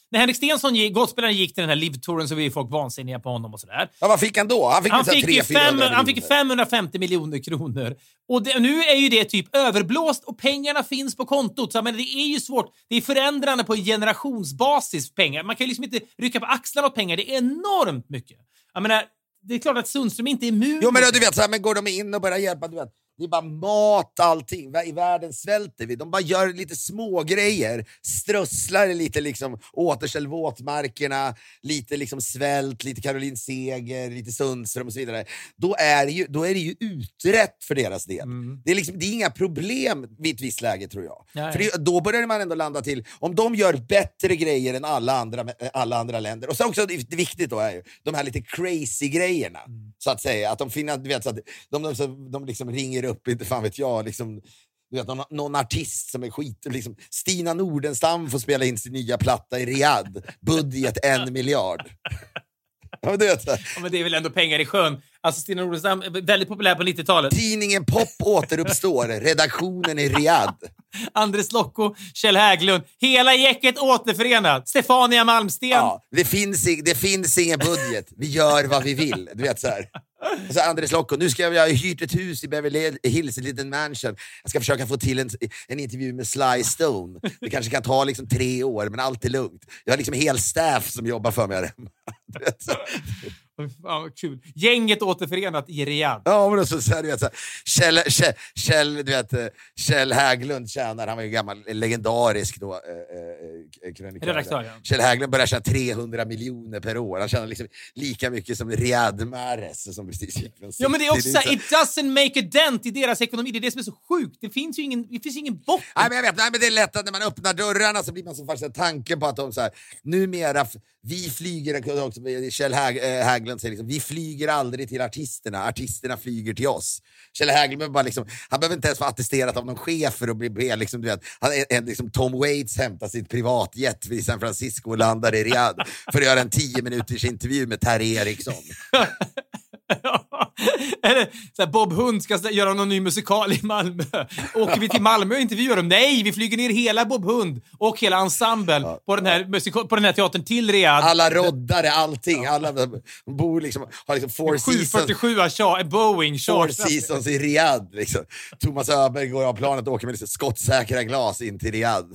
när Henrik Stenson, gick, golfspelaren, gick till den här Live-touren så var ju folk vansinniga på honom och sådär. Ja, vad fick han då? Han fick, han fick, tre, ju fem, han fick femhundrafemtio miljoner kronor. Och det, nu är ju det typ överblåst och pengarna finns på kontot. Så, men det är ju svårt. Det är förändrande på en generationsbasis pengar. Man kan ju liksom inte rycka på axlarna åt pengar. Det är enormt mycket. Jag menar, det är klart att Sundström inte är immun. Jo, men du vet, så här, men går de in och börjar hjälpa, du vet. Det är bara mat, allting. I världen svälter vi. De bara gör lite små grejer. Strösslar lite, liksom, återställ våtmarkerna, lite liksom svält, lite Caroline Seger, lite Sundström och så vidare. Då är det ju, då är det ju utrett för deras del. Mm. Det är liksom, det är inga problem vid ett visst läge, tror jag. Nej. För det, då börjar man ändå landa till, om de gör bättre grejer än alla andra, alla andra länder. Och så också, det viktigt då är ju de här lite crazy grejerna, mm. så att säga. Att de finner, du vet, så att de, de, de, de liksom ringer upp, inte fan vet jag, liksom, du vet, någon, någon artist som är skit, liksom, Stina Nordenstam får spela in sin nya platta i Riyadh, budget en miljard. Ja, det, ja, men det är väl ändå pengar i sjön. Alltså Stina Nordenstam är väldigt populär på nittiotalet. Tidningen Pop återuppstår, redaktionen i Riyadh. Andres Lokko, Kjell Hägglund, hela gäcket återförenat. Stefania Malmsten. Ja, det finns, det finns ingen budget. Vi gör vad vi vill. Du vet så här. Så Andres Lokko, nu ska jag, jag har hyrt ett hus i Beverly Hills, en liten mansion. Jag ska försöka få till en, en intervju med Sly Stone. Det kanske kan ta liksom tre år, men allt är lugnt. Jag har liksom en hel staff som jobbar för mig. Du vet så. Ja, vad kul. Gänget återförenat i Riyadh. Ja, men så, så här, du vet så här, Kjell, Kjell, Kjell, du vet, Kjell Hägglund tjänar, han var ju gammal, legendarisk då, äh, krönikör. Redaktör, ja. Kjell Hägglund börjar tjäna trehundra miljoner per år. Han tjänar liksom lika mycket som Riyadh Mahrez som precis gick från. Ja, men det är också så här, it doesn't make a dent i deras ekonomi. Det är det som är så sjukt. Det finns ju ingen, det finns ingen botten. Nej, men jag vet, nej, men det är lätt att när man öppnar dörrarna så blir man så fast tanken på att de så här, numera, vi flyger också, Kjell Häg, äh, Hägglund säger liksom, vi flyger aldrig till artisterna, artisterna flyger till oss. Kjell Hägglund bara liksom, han behöver inte ens få attesterat av någon chef för att bli, bli liksom, du vet, han är liksom Tom Waits hämtar sitt privatjet vid San Francisco och landar i Riyadh för att göra en tio minuters intervju med Terry Eriksson. Eller så här, Bob Hund ska göra någon ny musikal i Malmö. Åker vi till Malmö och intervjuar dem? Nej, vi flyger ner hela Bob Hund och hela ensemble ja, på, den här ja. musika- på den här teatern till Riyadh. Alla roddare, allting. Alla bor liksom, har liksom four sju fyrtiosju Seasons, Boeing, four seasons i Riyadh. Liksom. Thomas Öberg går av planet och åker med liksom skottsäkra glas in till Riyadh.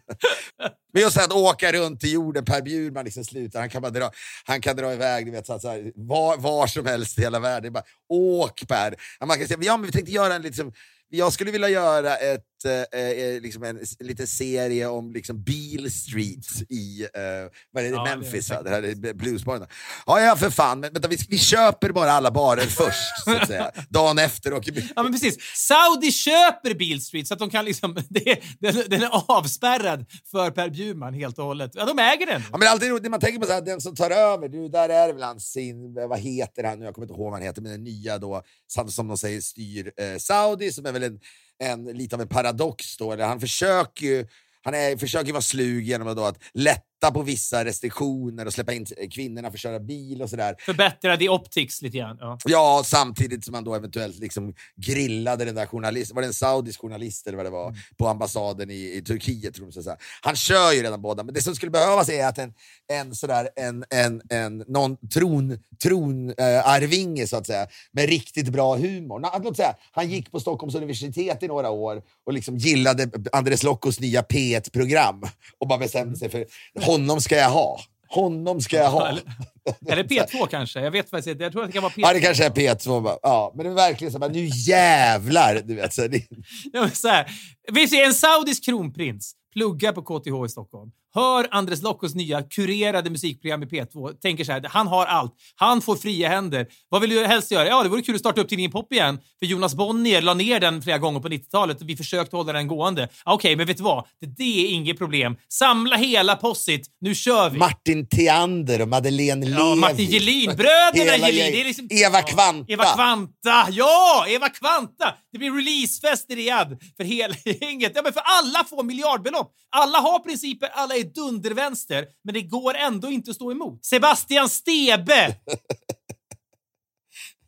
Men just att åka runt i jorden, Per Bjurman liksom slutar, han kan bara dra, han kan dra iväg, du vet, så att, så här, var, var som helst i hela världen, bara åk Per. Man kan säga, ja men vi tänkte göra en liksom, jag skulle vilja göra ett eh, liksom en, en liten serie om liksom Beale Street i eh, vad är det, ja, Memphis, det, är det här är bluesbaren. Ja, ja för fan, men vänta, vi, vi köper bara alla barer först så att säga. Dagen efter och ja, men precis. Saudi köper Beale Street så att de kan liksom det, den, den är avspärrad för Per Bjurman helt och hållet. Ja, de äger den. Ja, men alltid när man tänker på så här, den som tar över, du där är det väl han sin, vad heter han nu? Jag kommer inte ihåg vad han heter, men den nya då som de säger styr eh, Saudi, som är väl en En, lite av en paradox då, eller han försöker ju han är, försöker vara slug genom att, då, att lätta på vissa restriktioner och släppa in kvinnorna för att köra bil och sådär. Förbättra the optics lite grann. Ja. ja, samtidigt som man då eventuellt liksom grillade den där journalisten, var det en saudisk journalist eller vad det var, mm. på ambassaden i, i Turkiet tror jag så. Han kör ju redan båda, men det som skulle behövas är att en, en sådär en, en, en någon tron, tron äh, arvinge så att säga, med riktigt bra humor. Nå, låt säga, han gick på Stockholms universitet i några år och liksom gillade Andres Lokkos nya P ett-program och bara bestämde sig för honom ska jag ha. Honom ska jag ha. Eller, eller P två kanske. Jag vet faktiskt inte. Jag tror att det kan vara P två. Ja, det kanske är P två. Ja, men det är verkligen så här, nu jävlar, du vet så det... Ja, men så här. Vi ser en saudisk kronprins plugga på K T H i Stockholm. Hör Andres Lokkos nya kurerade musikprogram i P två. Tänker så här, han har allt. Han får fria händer. Vad vill du helst göra? Ja, det vore kul att starta upp tidningen Pop igen. För Jonas Bonnier la ner den flera gånger på nittiotalet och vi försökte hålla den gående. Okej, okay, men vet du vad? Det, det är inget problem. Samla hela possit. Nu kör vi. Martin Theander och Madeleine Levi. Ja, Martin Gelin. Bröderna Gelin. Det är liksom... Eva Kvanta. Eva Kvanta. Ja, Eva Kvanta. Det blir releasefest i Riyadh för hela gänget. Ja, men för alla får miljardbelopp. Alla har principer. Alla är dundervänster, men det går ändå inte att stå emot. Sebastian Stebe!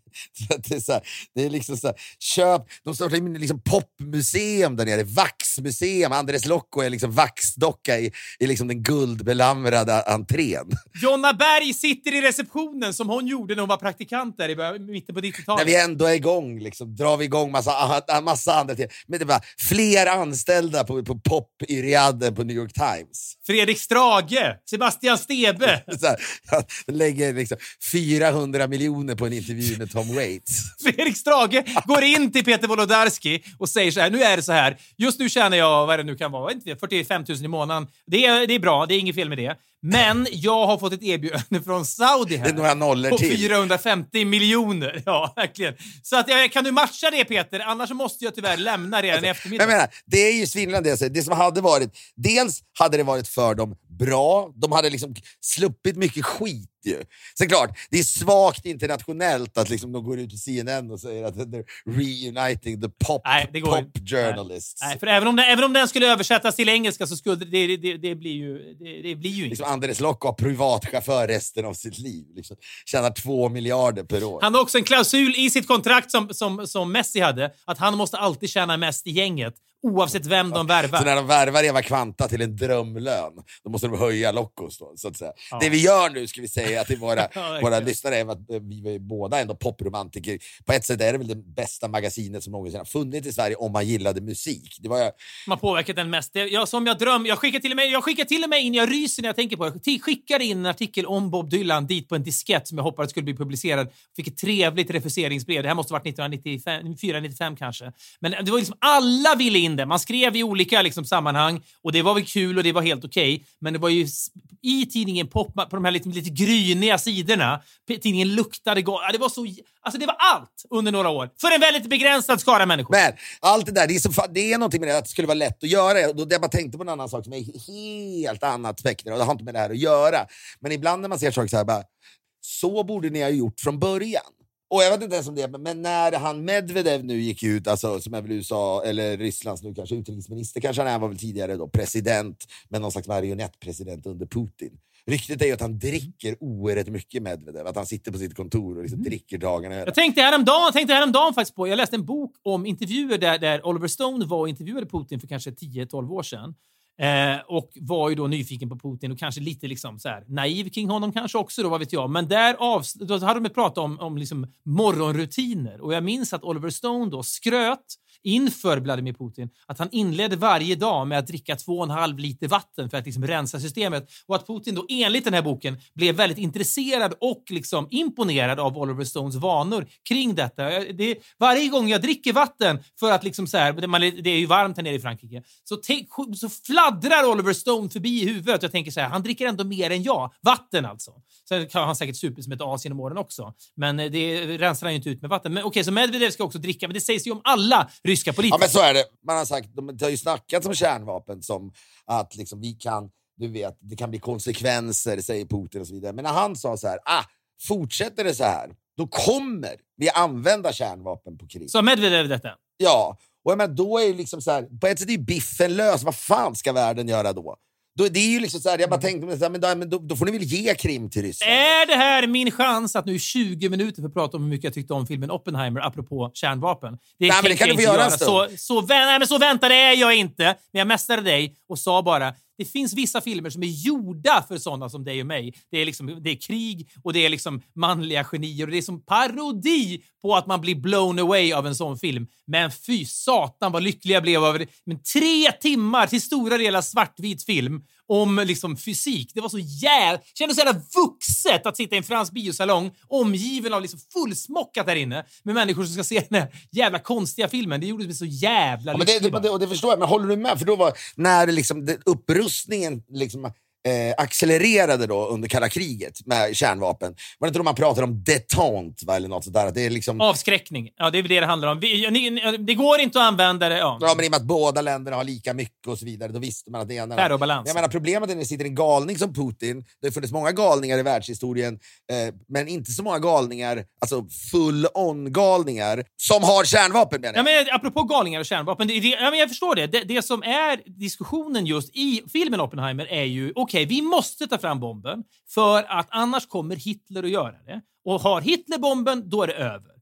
Så att det är så här, det är liksom så här, köp, de startar liksom popmuseum där nere, vaxmuseum. Andres Locco är liksom vaxdocka i, i liksom den guldbelamrade entrén. Jonna Berg sitter i receptionen som hon gjorde när hon var praktikant där i början- mitten på nittiotalet. När vi ändå är igång, liksom, drar vi igång massa, massa andra till. Men det var fler anställda på, på pop i Riyadh på New York Times. Fredrik Strage, Sebastian Stebe. Så här, jag lägger liksom fyrahundra miljoner på en intervju med Tom Waits. Fredrik Strage går in till Peter Wolodarski och säger så här, nu är det så här, just nu tjänar jag, vad det nu kan vara, inte fyrtiofem tusen i månaden. Det är, det är bra, det är inget fel med det. Men jag har fått ett erbjudande från Saudi här. Det är några nollor på till. fyrahundrafemtio miljoner. Ja, verkligen. Så att jag, kan du matcha det, Peter? Annars måste jag tyvärr lämna redan alltså, i eftermiddag. Jag menar, det är ju svindlande det jag säger. Det som hade varit, dels hade det varit för dem bra. De hade liksom sluppit mycket skit ju. Sen klart, det är svagt internationellt att liksom de går ut i C N N och säger att they're reuniting the pop, Nej, det går pop inte. journalists. Nej, för även om, det, även om den skulle översättas till engelska så skulle det, det, det, det blir ju det, det blir ju Liksom inte. Andres Locco har privatchaufför resten av sitt liv. Liksom. Tjänar två miljarder per år. Han har också en klausul i sitt kontrakt som, som, som Messi hade, att han måste alltid tjäna mest i gänget. Oavsett vem de värvar. Så när de värvar Eva Kvanta till en drömlön, då måste de höja Loccos då, så att säga. Ja. Det vi gör nu, ska vi säga till våra, Ja, våra lyssnare, är att vi är båda ändå popromantiker. På ett sätt är det väl det bästa magasinet som någonsin har funnits i Sverige om man gillade musik. Det var jag... Som har påverkat den mest. Det, jag, som jag dröm, jag skickar till och med, jag skickar till och med in, jag ryser när jag tänker på det. Jag skickade in en artikel om Bob Dylan dit på en diskett som jag hoppades skulle bli publicerad. Fick ett trevligt refuseringsbrev. Det här måste ha varit nittonhundranittiofyra nittiofem kanske. Men det var liksom, alla ville in det. Man skrev i olika liksom, sammanhang och det var väl kul och det var helt okej. Okay. Men det var ju i tidningen Pop, på de här lite, lite gryniga sidorna. Tidningen luktade gott. Det var så, alltså det var allt under några år. För en väldigt begränsad skara människor. Men allt det där, det är, så, det är någonting med det att det skulle vara lätt att göra. Och då jag bara tänkte på en annan sak som är helt annat spektrum och det har inte med det här att göra. Men ibland när man ser saker så här, bara, så borde ni ha gjort från början. Och jag vet inte ens om det, men när han Medvedev nu gick ut, alltså, som är väl U S A eller Rysslands nu kanske utrikesminister, kanske han var väl tidigare då, president, men någon slags marionettpresident under Putin. Ryktet är ju att han dricker oerhört mycket Medvedev, att han sitter på sitt kontor och liksom mm. dricker dagarna. Jag tänkte häromdagen, jag tänkte häromdagen faktiskt på, jag läste en bok om intervjuer där, där Oliver Stone var och intervjuade Putin för kanske tio tolv år sedan. Eh, och var ju då nyfiken på Putin och kanske lite liksom så här naiv kring honom kanske också då, vad vet jag. Men där av, då hade de pratat om, om liksom morgonrutiner. Och jag minns att Oliver Stone då skröt inför Vladimir Putin att han inledde varje dag med att dricka två och en halv liter vatten för att liksom rensa systemet. Och att Putin då enligt den här boken blev väldigt intresserad och liksom imponerad av Oliver Stones vanor kring detta. Det, varje gång jag dricker vatten för att liksom så här, det är ju varmt här nere i Frankrike, så, te, så fladdrar Oliver Stone förbi i huvudet. Jag tänker så här, han dricker ändå mer än jag. Vatten alltså. Sen kan han säkert super som ett as genom åren också. Men det rensar han ju inte ut med vatten. Men okej, okay, så Medvedev ska också dricka. Men det sägs ju om alla ryska politiker. Ja, men så är det. Man har sagt, de har ju snackat om kärnvapen som att liksom vi kan, du vet, det kan bli konsekvenser, säger Putin och så vidare. Men när han sa så här, ah, fortsätter det så här, då kommer vi använda kärnvapen på krig. Så Medvedev detta? Ja, och jag menar, då är ju liksom så här, på ett sätt är ju biffen lös. Vad fan ska världen göra då? Då, det är ju liksom så här, jag bara tänkte, men då, men då, då får ni väl ge Krim till Ryssland. Är det här min chans att nu tjugo minuter för att prata om hur mycket jag tyckte om filmen Oppenheimer apropå kärnvapen? Det nej, men det kan du få göra en stund. Så, så, nej, men så väntade är jag inte. Men jag mästade dig och sa bara, det finns vissa filmer som är gjorda för sådana som dig och mig. Det är, liksom, det är krig och det är liksom manliga genier och det är som parodi på att man blir blown away av en sån film. Men fy satan vad lycklig jag blev över det. Men tre timmar till stora delar svartvit film om liksom fysik. Det var så jävla... Kändes så jävla vuxet att sitta i en fransk biosalong omgiven av liksom fullsmockat där inne med människor som ska se den här jävla konstiga filmen. Det gjorde mig så jävla ja, men det, det, det, och det förstår jag, men håller du med? För då var när det liksom, det, upprustningen liksom, eh, accelererade då under kalla kriget med kärnvapen. Var det inte då man pratade om détente, va, eller något sådär? Att det är liksom... Avskräckning. Ja, det är det det handlar om. Vi, ni, det går inte att använda det. Ja. ja, men i och med att båda länderna har lika mycket och så vidare, då visste man att det ena... Terrorbalans. Jag menar, problemet är när det sitter en galning som Putin. Det har funnits många galningar i världshistorien, eh, men inte så många galningar, alltså full-on-galningar, som har kärnvapen, menar jag. Ja, men apropå galningar och kärnvapen, det, det, ja, men jag förstår det. det. Det som är diskussionen just i filmen Oppenheimer är ju, okej, okay, vi måste ta fram bomben för att annars kommer Hitler att göra det. Och har Hitler bomben, då är det över.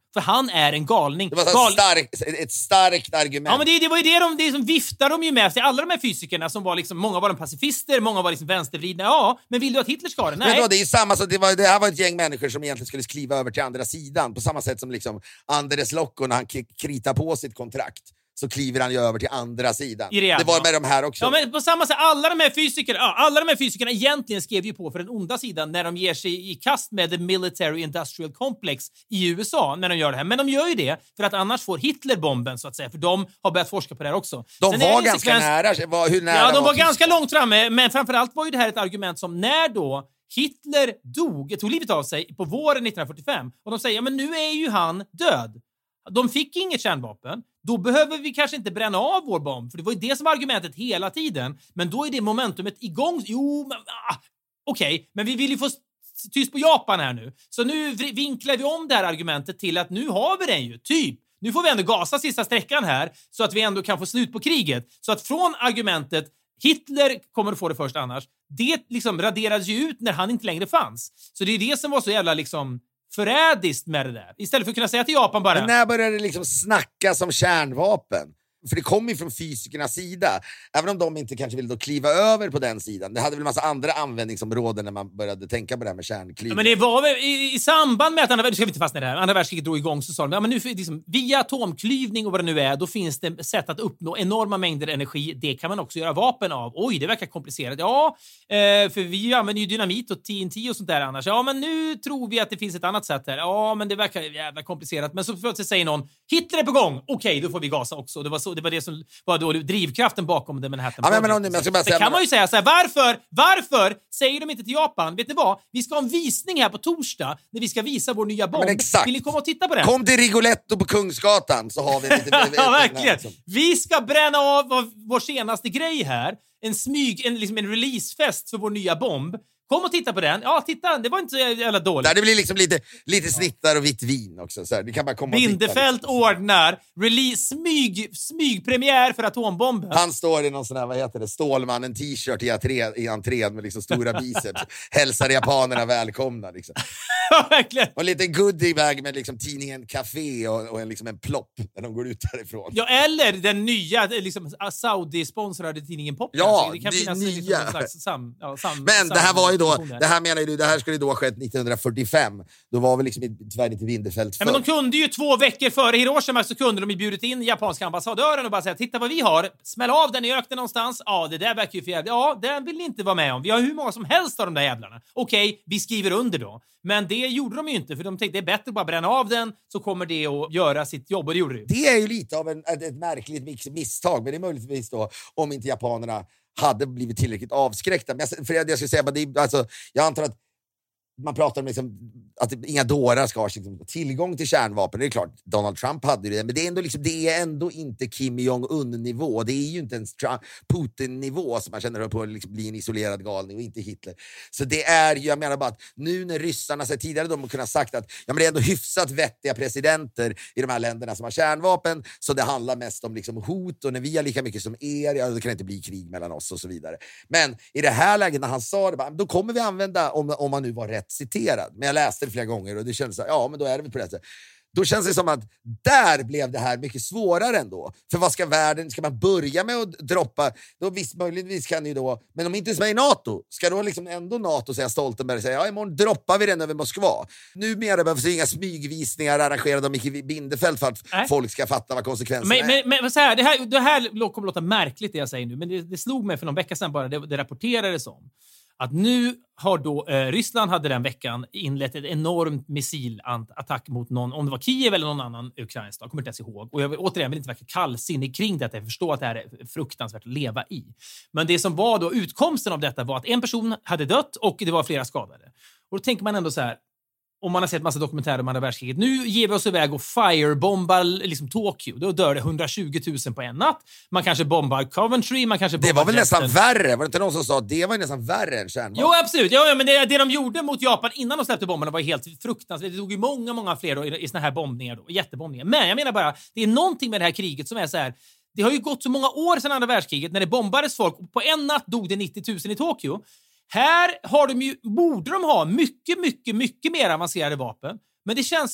För han är en galning. Det var så Gal... stark, ett starkt argument. Ja, men det, det var ju det de det som viftar de ju med sig. Alla de här fysikerna som var liksom, många var de pacifister, många var liksom vänstervridna. Ja, men vill du att Hitler ska det? Nej. Men då, det är ju samma, så det, var, det här var ett gäng människor som egentligen skulle kliva över till andra sidan. På samma sätt som liksom Andres Lokko, när han k- kritar på sitt kontrakt, så kliver han ju över till andra sidan. Det, det var med de här också. Ja, men på samma sätt, alla de här fysikerna, ja, alla de här fysikerna egentligen skrev ju på för den onda sidan när de ger sig i kast med the military industrial complex i U S A när de gör det här. Men de gör ju det för att annars får Hitler bomben, så att säga, för de har börjat forska på det här också. De Sen var ganska sekvens... nära. Var, hur nära ja, de var, var ganska långt framme, men framförallt var ju det här ett argument som när då Hitler dog, tog livet av sig på våren nittonhundrafyrtiofem, och de säger, ja men nu är ju han död. De fick inget kärnvapen. Då behöver vi kanske inte bränna av vår bomb. För det var ju det som var argumentet hela tiden. Men då är det momentumet igång. Jo, men... Ah, okej, okay. Men vi vill ju få tyst på Japan här nu. Så nu vinklar vi om det här argumentet till att nu har vi den ju, typ. Nu får vi ändå gasa sista sträckan här så att vi ändå kan få slut på kriget. Så att från argumentet Hitler kommer att få det först annars, det liksom raderades ju ut när han inte längre fanns. Så det är det som var så jävla liksom förrädiskt med det där. Istället för att kunna säga till Japan bara... Men när började det liksom snackas om kärnvapen? För det kom ju från fysikernas sida. Även om de inte kanske ville då kliva över på den sidan. Det hade väl en massa andra användningsområden när man började tänka på det här med kärnklyvning. Ja, men det var väl i, i samband med att andra, ska vi inte fastna i det här. Andra världskriget drog igång, så sa de, ja men nu liksom, via atomklyvning och vad det nu är, då finns det sätt att uppnå enorma mängder energi. Det kan man också göra vapen av. Oj, det verkar komplicerat. Ja, eh, för vi använder ju dynamit och T N T och sånt där annars. Ja, men nu tror vi att det finns ett annat sätt här. Ja, men det verkar jävla komplicerat. Men så plötsligt säger någon, Hitler är på gång. Okej, okay, då får vi gasa också. Det var så, det var det som var då drivkraften bakom det Manhattan. Ja, men, men, men, jag ska bara säga, det kan men... man ju säga så här, varför, varför säger de inte till Japan, vet ni vad? Vi ska ha en visning här på torsdag när vi ska visa vår nya bomb. Vill ni komma och titta på den? Kom till Rigoletto på Kungsgatan så har vi lite... Ja, verkligen. Liksom. Vi ska bränna av vår senaste grej här. En smyg, en, liksom en releasefest för vår nya bomb. Kom och titta på den. Ja, titta, det var inte så jävla dåligt. Nej, det blir liksom lite, lite snittar och vitt vin också. Så här. Det kan bara komma Bindefält liksom. ordnar release, smyg, smygpremiär för atombomben. Han står i någon sån här, vad heter det, Stålmannen t-shirt i, entré, i entrén med liksom stora biceps. Hälsar japanerna välkomna. Liksom. Ja, verkligen. Och en liten goodiebag med liksom tidningen Café och, och en, liksom en plopp när de går ut därifrån. Ja, eller den nya liksom, Saudi-sponsrade tidningen Pop. Ja, det kan det finnas nya. liksom, någon slags sam, ja, sam, Men sam, det här var ju då, där. det här menar du, det här skulle då ha skett nittonhundrafyrtiofem. Då var väl liksom tyvärr inte Winterfeld för. Ja, men de kunde ju två veckor före Hiroshima så kunde de ju bjudit in japanska ambassadören och bara säga, titta vad vi har, smäll av den i öknen någonstans. Ja, det där verkar ju för jävligt. Ja, den vill ni inte vara med om. Vi har hur många som helst av de där jävlarna. Okej, vi skriver under då. Men det gjorde de ju inte, för de tänkte det är bättre att bara bränna av den så kommer det att göra sitt jobb, och det gjorde det. Det är ju lite av en, ett, ett märkligt misstag, men det är möjligtvis då om inte japanerna hade blivit tillräckligt avskräckta. Men jag, för jag, jag skulle säga, det, alltså, jag antar att man pratar om liksom, att inga dårar ska ha liksom, tillgång till kärnvapen. Det är klart, Donald Trump hade det, men det är ändå, liksom, det är ändå inte Kim Jong-un-nivå. Det är ju inte ens Putin-nivå som man känner på att liksom, bli en isolerad galning, och inte Hitler. Så det är ju, jag menar bara att nu när ryssarna så tidigare de har kunnat sagt att ja, men det är ändå hyfsat vettiga presidenter i de här länderna som har kärnvapen, så det handlar mest om liksom, hot, och när vi har lika mycket som er, ja, då kan det inte bli krig mellan oss och så vidare. Men i det här läget när han sa det, bara, då kommer vi använda, om, om man nu var rätt citerad. Men jag läste det flera gånger och det kändes så här, ja men då är det väl på det sättet. Då känns det som att där blev det här mycket svårare ändå. För vad ska världen, ska man börja med att droppa, då visst möjligtvis kan ju då, men om inte ens med i NATO, ska då liksom ändå NATO säga Stoltenberg säga, ja imorgon droppar vi den över Moskva. Numera behövs det inga smygvisningar arrangerade av Micke Bindefeld för att Nej. folk ska fatta vad konsekvenserna men, är. Men, men så här, det här, det här kommer låta märkligt det jag säger nu, men det, det slog mig för någon vecka sedan bara, det, det rapporterades om att nu har då eh, Ryssland hade den veckan inlett ett enormt missilattack mot någon, om det var Kiev eller någon annan ukrainsk stad, kommer inte ens ihåg. Och jag vill, återigen vill inte verka kallsinnig kring detta, jag förstår att det här är fruktansvärt att leva i. Men det som var då utkomsten av detta var att en person hade dött och det var flera skadade. Och då tänker man ändå så här, om man har sett massa dokumentärer om andra världskriget. Nu ger vi oss iväg och firebombar liksom Tokyo. Då dör det hundratjugo tusen på en natt. Man kanske bombar Coventry, man kanske bombar Det var väl Jesten. nästan värre? Var det inte någon som sa att det var nästan värre än kärnvapen? Jo, absolut. Ja, ja, men det, det de gjorde mot Japan innan de släppte bomberna var helt fruktansvärt. Det tog ju många, många fler då, i, i såna här bombningar då. Jättebombningar. Men jag menar bara, det är någonting med det här kriget som är så här. Det har ju gått så många år sedan andra världskriget när det bombades folk. Och på en natt dog det nittio tusen i Tokyo. Här har de ju, borde de ha mycket, mycket, mycket mer avancerade vapen. Men det känns som att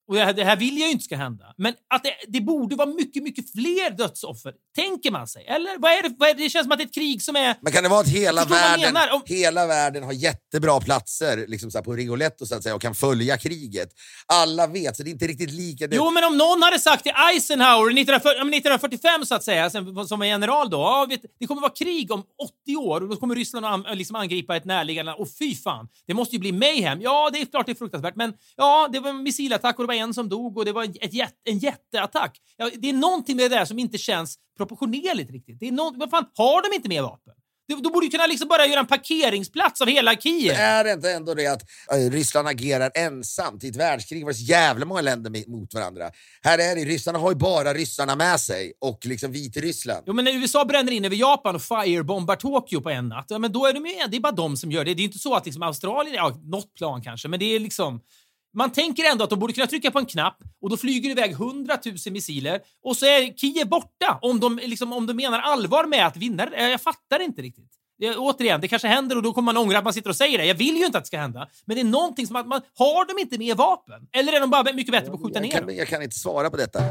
Och det här, det här vill jag ju inte ska hända. Men att det, det borde vara mycket, mycket fler dödsoffer. Tänker man sig? Eller vad är det? Vad är det? Det känns som att det är ett krig som är... Men kan det vara att hela, världen, Om... hela världen har jättebra platser liksom så här på Rigoletto så att säga, och kan följa kriget? Alla vet, så det är inte riktigt lika... Jo, men om någon hade sagt till Eisenhower nittonhundrafyrtiofem så att säga, som var general då, ja, vet, det kommer vara krig om åttio år och då kommer Ryssland att liksom angripa ett närliggande. Och fy fan, det måste ju bli mayhem. Ja, det är klart det är fruktansvärt, men ja, det var en missilattack och det var en som dog och det var ett jät- en jätteattack. Ja, det är någonting med det där som inte känns proportionerligt riktigt. Det är no- vad fan, har de inte mer vapen? Då borde du kunna liksom bara göra en parkeringsplats av hela Kiev. Är det inte ändå det att äh, Ryssland agerar ensamt i ett världskrig var det så jävla många länder mot varandra? Här är det, ryssarna har ju bara ryssarna med sig och liksom Vitryssland. Jo, men när U S A bränner in över Japan och firebombar Tokyo på en natt, ja, men då är de med. Det är bara de som gör det. Det är inte så att liksom Australien, ja, något plan kanske, men det är liksom... Man tänker ändå att de borde kunna trycka på en knapp och då flyger det iväg hundratusen missiler och så är Kiev borta om de, liksom, om de menar allvar med att vinna. Jag fattar inte riktigt. Det, återigen, det kanske händer och då kommer man ångra att man sitter och säger det. Jag vill ju inte att det ska hända. Men det är någonting som att man har de inte mer vapen? Eller är de bara mycket bättre på att skjuta jag ner kan, dem? Jag kan inte svara på detta.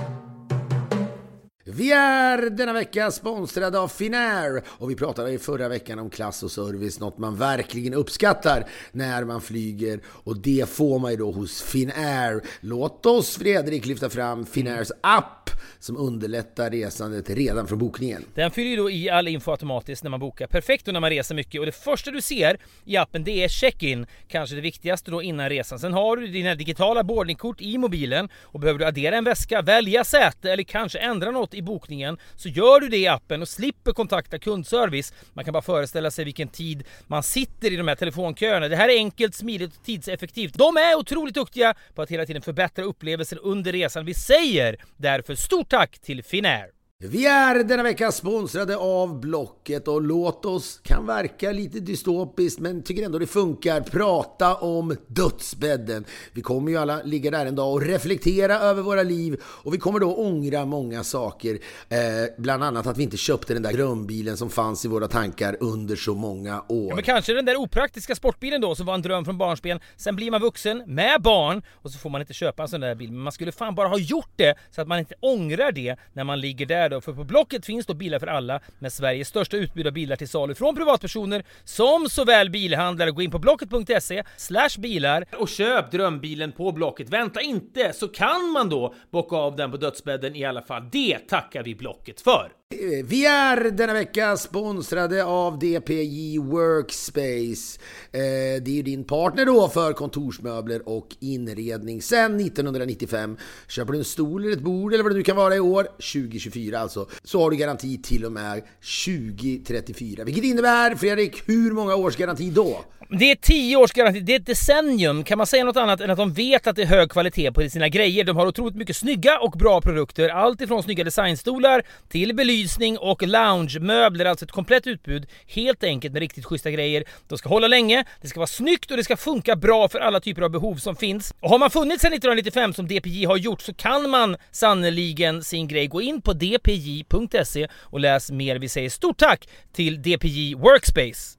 Vi är denna vecka sponsrade av Finnair och vi pratade i förra veckan om klass och service, något man verkligen uppskattar när man flyger, och det får man ju då hos Finnair. Låt oss, Fredrik, lyfta fram Finnairs app som underlättar resandet redan från bokningen. Den fyller ju då i all info automatiskt när man bokar. Perfekt och när man reser mycket. Och det första du ser i appen, det är check-in. Kanske det viktigaste då innan resan. Sen har du dina digitala boardingkort i mobilen och behöver du addera en väska, välja säte eller kanske ändra något i bokningen, så gör du det i appen och slipper kontakta kundservice. Man kan bara föreställa sig vilken tid man sitter i de här telefonköerna. Det här är enkelt, smidigt och tidseffektivt. De är otroligt duktiga på att hela tiden förbättra upplevelser under resan. Vi säger därför stort tack till Finnair. Vi är denna vecka sponsrade av Blocket och låt oss, kan verka lite dystopiskt men tycker ändå det funkar, prata om dödsbädden. Vi kommer ju alla ligga där en dag och reflektera över våra liv och vi kommer då ångra många saker. Eh, bland annat att vi inte köpte den där drömbilen som fanns i våra tankar under så många år. Ja, men kanske den där opraktiska sportbilen då som var en dröm från barnsben. Sen blir man vuxen med barn och så får man inte köpa en sån där bil. Men man skulle fan bara ha gjort det så att man inte ångrar det när man ligger där. För på Blocket finns då bilar för alla med Sveriges största utbud av bilar till salu från privatpersoner som såväl bilhandlare. Gå in på blocket punkt se slash bilar och köp drömbilen på Blocket. Vänta inte, så kan man då bocka av den på dödsbädden i alla fall. Det tackar vi Blocket för. Vi är denna vecka sponsrade av D P J Workspace. Eh, det är ju din partner då för kontorsmöbler och inredning sedan nittonhundranittiofem. Köper du en stol eller ett bord eller vad det nu kan vara i år, tjugo tjugofyra alltså, så har du garanti till och med tjugo trettiofyra. Vilket innebär, Fredrik, hur många års garanti då? Det är tio års garanti, det är ett decennium. Kan man säga något annat än att de vet att det är hög kvalitet på sina grejer. De har otroligt mycket snygga och bra produkter. Allt ifrån snygga designstolar till belysning och loungemöbler. Alltså ett komplett utbud, helt enkelt med riktigt schyssta grejer. De ska hålla länge, det ska vara snyggt och det ska funka bra för alla typer av behov som finns. Och har man funnits sedan nittonhundranittiofem som D P J har gjort, så kan man sannoliken sin grej. Gå in på d p j punkt se och läs mer. Vi säger stort tack till D P J Workspace.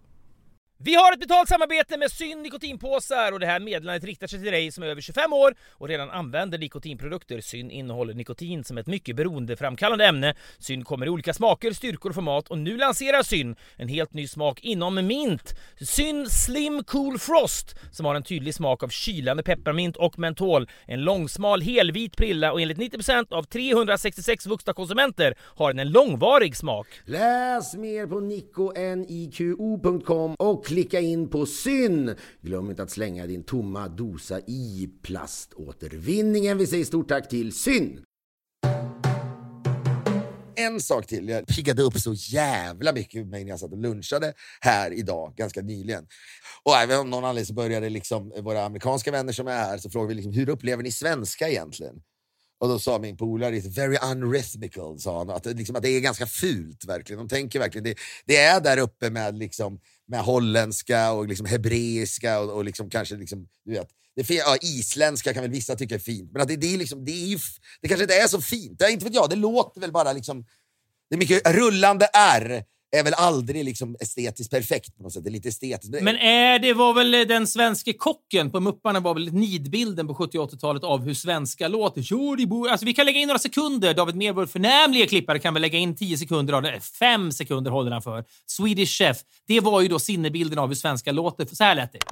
Vi har ett betalt samarbete med Syn nikotinpåsar och det här meddelandet riktar sig till dig som är över tjugofem år och redan använder nikotinprodukter. Syn innehåller nikotin som ett mycket beroendeframkallande ämne. Syn kommer i olika smaker, styrkor och format och nu lanserar Syn en helt ny smak inom mint. Syn Slim Cool Frost som har en tydlig smak av kylande pepparmint och mentol. En långsmal helvit prilla och enligt nittio procent av trehundrasextiosex vuxna konsumenter har den en långvarig smak. Läs mer på niko punkt com och klicka in på Syn. Glöm inte att slänga din tomma dosa i plaståtervinningen. Vi säger stort tack till Syn. En sak till, jag piggade upp så jävla mycket med mig när jag satt och lunchade här idag, ganska nyligen. Och även om någon anledning så började liksom våra amerikanska vänner som är här, så frågade vi liksom, hur upplever ni svenska egentligen? Och då sa min polare, it's very unrhythmical, sa han, att, liksom, att det är ganska fult verkligen. De tänker verkligen, det, det är där uppe med, liksom, med holländska och liksom hebreiska och, och liksom, kanske liksom, du vet, det är, ja, isländska kan väl vissa tycka är fint, men att det, det, är liksom, det, är ju, det kanske inte är så fint. Det är inte vet jag, det låter väl bara liksom, det är mycket rullande R är väl aldrig liksom estetiskt perfekt på något sätt. Det är lite estetiskt. Men är det var väl den svenska kocken på Mupparna var väl nidbilden på sjuttio- och åttiotalet av hur svenska låter. Alltså vi kan lägga in några sekunder. David Mer, förnämliga klippare, kan väl lägga in tio sekunder av det. Fem sekunder håller han för. Swedish Chef. Det var ju då sinnebilden av hur svenska låter. Så här lät det.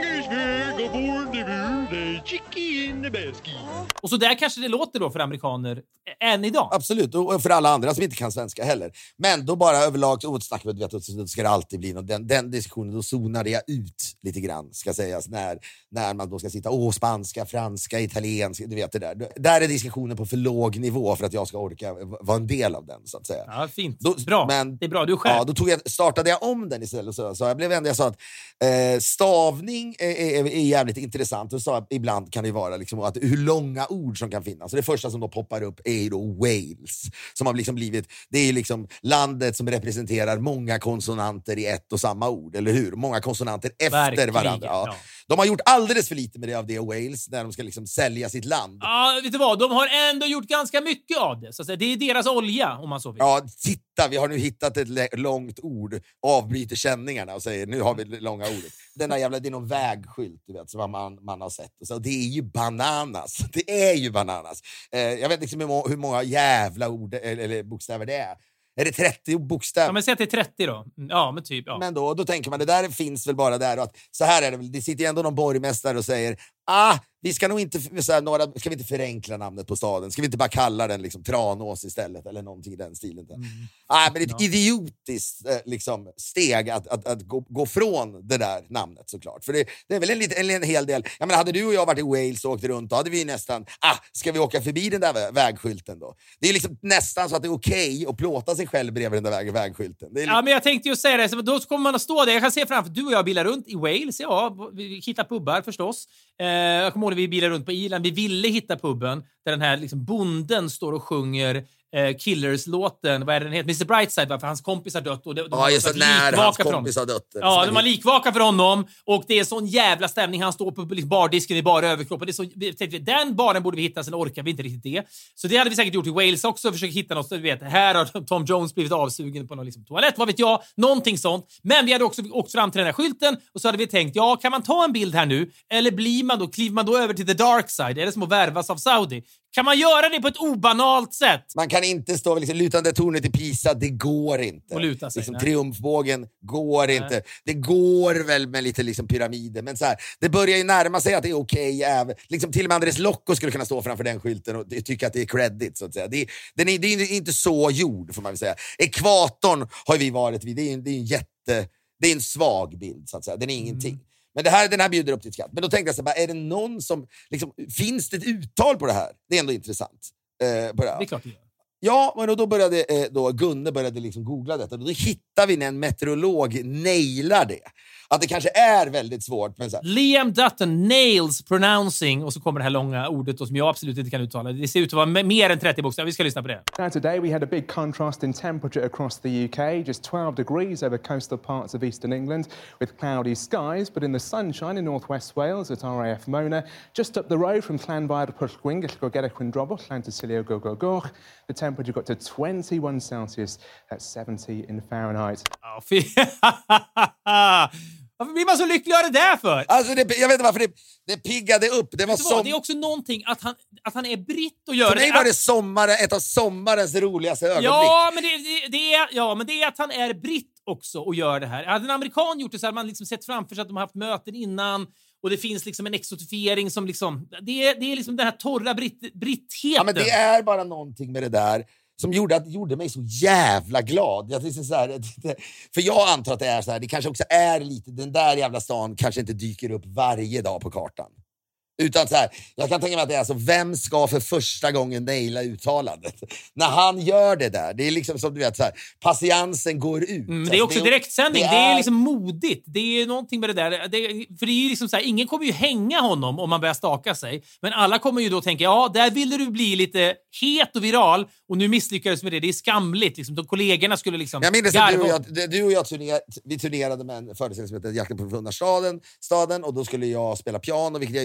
Och så där kanske det låter då för amerikaner än idag. Absolut, och för alla andra som inte kan svenska heller. Men då bara överlag så snackar vi, vet, då ska det alltid bli något. Den, den diskussionen, då zonade jag ut lite grann, ska sägas, när, när man då ska sitta, åh, spanska, franska, italienska, du vet det där. Där är diskussionen på för låg nivå för att jag ska orka vara en del av den, så att säga. Ja, fint. Då, bra. Men, det är bra, du själv. Ja, då tog jag, startade jag om den istället. Så, så jag blev ändå, jag sa att eh, stavning är, är, är jävligt intressant. Och så ibland kan det vara liksom att hur långa ord som kan finnas. Så det första som då poppar upp är då Wales, som har liksom blivit, det är liksom landet som representerar många konsonanter i ett och samma ord, eller hur? Många konsonanter efter Verkligen, varandra. Ja. Ja. De har gjort alldeles för lite med det av det Wales när de ska liksom sälja sitt land. Ja, vet du vad? De har ändå gjort ganska mycket av det. Så att säga, det är deras olja, om man så vill. Ja, titta, vi har nu hittat ett långt ord, avbryter känningarna och säger, nu har vi det långa ordet. Den där jävla, det är någon vägskylt, du vet, som man, man har sett. Och så, det är ju bananas. Det är ju bananas. Eh, jag vet liksom hur, må, hur många jävla ord eller, eller bokstäver det är. Är det trettio bokstäver? Ja, men säg att det är trettio då. Ja, men typ. Ja. Men då, då tänker man, det där finns väl bara där. Och att, så här är det väl, det sitter ju ändå någon borgmästare och säger, ah, vi ska nog inte, så här, några, ska vi inte förenkla namnet på staden? Ska vi inte bara kalla den liksom Tranås istället? Eller någonting i den stilen. Mm. Ah, men det är ett ja. idiotiskt eh, liksom, steg att, att, att gå, gå från det där namnet, såklart. För det, det är väl en, lite, en, en hel del. Jag menar, hade du och jag varit i Wales och åkt runt, då hade vi nästan, ah, ska vi åka förbi den där vä- vägskylten då? Det är liksom nästan så att det är okej okay att plåta sig själv bredvid den där väg- vägskylten. Det är li- ja, men jag tänkte ju säga det, så då kommer man att stå där. Jag kan se framför, du och jag bilar runt i Wales, ja, vi hittar pubbar förstås. Eh, jag kommer ihåg när vi bilar runt på Irland, vi ville hitta pubben där den här liksom bonden står och sjunger eh, Killers-låten, vad är den heter? mister Brightside, va? För hans kompis har dött. Och de, de ja, just det, när hans kompis har dött. Ja, de var likvaka för honom. Och det är sån jävla stämning. Han står på liksom, bardisken i bara överkroppen. Det är så, vi, den baren borde vi hitta, sen orkar vi inte riktigt det. Så det hade vi säkert gjort i Wales också. Försökt hitta något, så du vet, här har Tom Jones blivit avsugen på någon liksom, toalett, vad vet jag. Någonting sånt. Men vi hade också åkt fram till den här skylten och så hade vi tänkt, ja, kan man ta en bild här nu? Eller blir man då, kliver man då över till the dark side? Är det som att värvas av Saudi? Kan man göra det på ett obanalt sätt? Man kan inte stå liksom, lutande tornet i Pisa, det går inte. Och luta sig, liksom, nej. triumfbågen går Nej. inte. Det går väl med lite liksom, pyramider, men så här, det börjar ju närma sig att det är okej. Okay, liksom, till och med Andres Locco skulle kunna stå framför den skylten och tycka att det är credit, så att säga. Det, den är, det är inte så gjord, får man väl säga. Ekvatorn har vi varit vid. Det är en, det är en jätte... Det är en svag bild, så att säga. Den är ingenting. Mm. Men det här, den här bjuder upp till skatt. Men då tänkte jag så här, är det någon som... Liksom, finns det ett uttal på det här? Det är ändå intressant. Eh, på det, här. Det är klart det gör. Ja, men då började eh, då Gunne började liksom googla detta. Då hittar vi när en meteorolog nailar det. Att det kanske är väldigt svårt. Men så här. Liam Dutton nails pronouncing, och så kommer det här långa ordet då, som jag absolut inte kan uttala. Det ser ut att vara mer än trettio bokstäver. Vi ska lyssna på det. Now today we had a big contrast in temperature across the U K. Just twelve degrees over coastal parts of eastern England with cloudy skies, but in the sunshine in northwest Wales at R A F Mona, just up the road from Llanfair to Pwllgwyngyll, Gorgera Quindrobwll, Llantysilio Gogogorch. The temperature got to twenty-one Celsius, that's seventy in Fahrenheit. Ja, fy. Varför blir man så lycklig av det där för? Alltså, det, jag vet inte varför det, det piggade upp. Det var som... Det är också någonting att han, att han är britt och gör för det. För mig var det sommaren, ett av sommarens roligaste ögonblick. Ja, men det, det, det, är, ja, men det är att han är britt också och gör det här. Hade en amerikan gjort det så hade man liksom sett framför sig att de har haft möten innan. Och det finns liksom en exotifiering som liksom... Det är, det är liksom den här torra britt, brittheten. Ja, men det är bara någonting med det där som gjorde, att, gjorde mig så jävla glad. Jag tänkte så här, för jag antar att det är så här, det kanske också är lite, den där jävla stan kanske inte dyker upp varje dag på kartan. Utan så här, jag kan tänka mig att det är så, vem ska för första gången naila uttalandet? När han gör det där, det är liksom som du vet så här, patiensen går ut. Mm, det är också det, direktsändning, det är... det är liksom modigt. Det är någonting med det där. Det, för det är ju liksom så här, ingen kommer ju hänga honom om man börjar staka sig. Men alla kommer ju då tänka, ja, där ville du bli lite het och viral och nu misslyckades med det. Det är skamligt. Liksom. De kollegorna skulle liksom... Jag minns att du och jag, du och jag turner, vi turnerade med en föreställning som heter Jakten på den funna staden, staden och då skulle jag spela piano, vilket jag är liksom ganska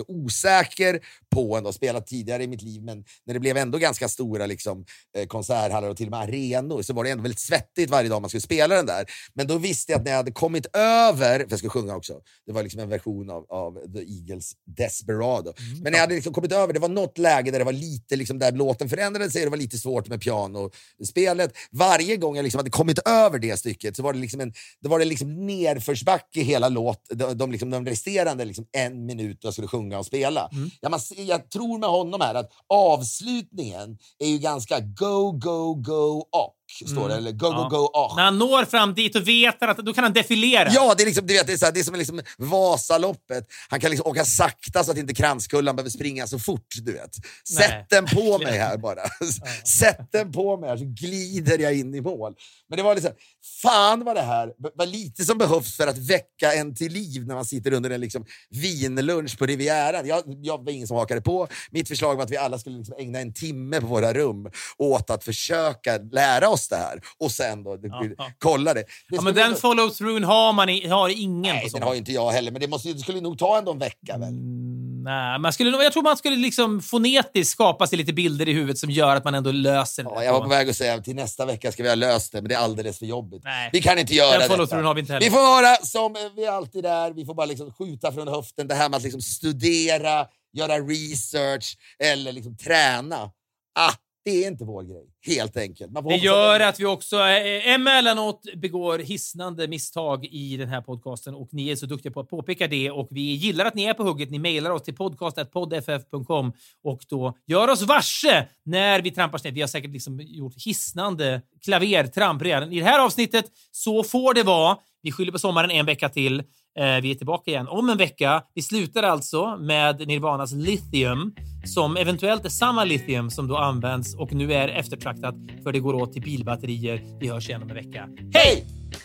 osäker på ändå, spelat tidigare i mitt liv, men när det blev ändå ganska stora liksom, eh, konserthallar och till och med arenor, så var det ändå väldigt svettigt varje dag man skulle spela den där. Men då visste jag att när jag hade kommit över, för jag skulle sjunga också, det var liksom en version av, av The Eagles Desperado, mm. men när jag hade liksom kommit över, det var något läge där det var lite liksom, där låten förändrade sig, det var lite svårt med pianospelet. Varje gång jag liksom hade kommit över det stycket så var det liksom en, det var det liksom nerförsbacke hela låt, de, de, liksom, de resterande liksom en minut jag skulle sjunga och spela. Mm. Ja, man, jag tror med honom här att avslutningen är ju ganska go, go, go, up. Står det, mm. eller go, ja. go, go, oh. När han når fram dit och vet att då kan han defilera. Ja, det är liksom, du vet, det är, så här, det är som liksom Vasaloppet. Han kan liksom åka sakta så att inte kranskullan behöver springa så fort, du vet. Sätt Nej. den på mig här bara. Ja. Sätt den på mig här så glider jag in i mål. Men det var liksom, fan vad det här var lite som behövs för att väcka en till liv när man sitter under en liksom vinlunch på Rivieran. Jag, jag var ingen som hakade på. Mitt förslag var att vi alla skulle liksom ägna en timme på våra rum åt att försöka lära oss det här. Och sen då, ja, ja. kolla det. det ja, men den follow-through har man i, har ingen. Nej, den har inte jag heller. Men det, måste, det skulle nog ta ändå en vecka väl? Mm, nej, man skulle, jag tror man skulle liksom fonetiskt skapa sig lite bilder i huvudet som gör att man ändå löser det. Ja, jag var på väg att säga att till nästa vecka ska vi ha löst det, men det är alldeles för jobbigt. Nej. Vi kan inte göra den detta. Har vi, inte vi får vara som vi alltid är. Vi får bara liksom skjuta från höften. Det här med att liksom studera, göra research eller liksom träna. Ah, det är inte vår grej. Helt enkelt. Man får det gör att vi också emellanåt begår hisnande misstag i den här podcasten och ni är så duktiga på att påpeka det och vi gillar att ni är på hugget. Ni mejlar oss till podcast at podd f f punkt com och då gör oss varse när vi trampar snett. Vi har säkert liksom gjort hisnande klavertramp redan i det här avsnittet. Så får det vara. Vi skyller på sommaren en vecka till. Vi är tillbaka igen om en vecka. Vi slutar alltså med Nirvanas Lithium som eventuellt är samma lithium som då används och nu är eftertraktat för det går åt till bilbatterier. Vi hörs igen om en vecka. Hej!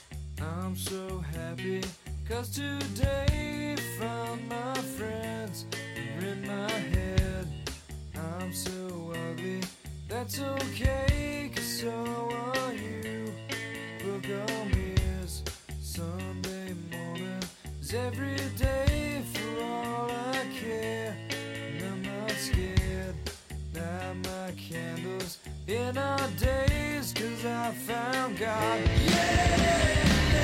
I'm so happy 'cause today found my friends in my head. I'm so ugly, that's okay 'cause so are you. Book on ears, Sunday morning is every day for all I care. And I'm not scared, light my candles in our days 'cause I found God. Yeah!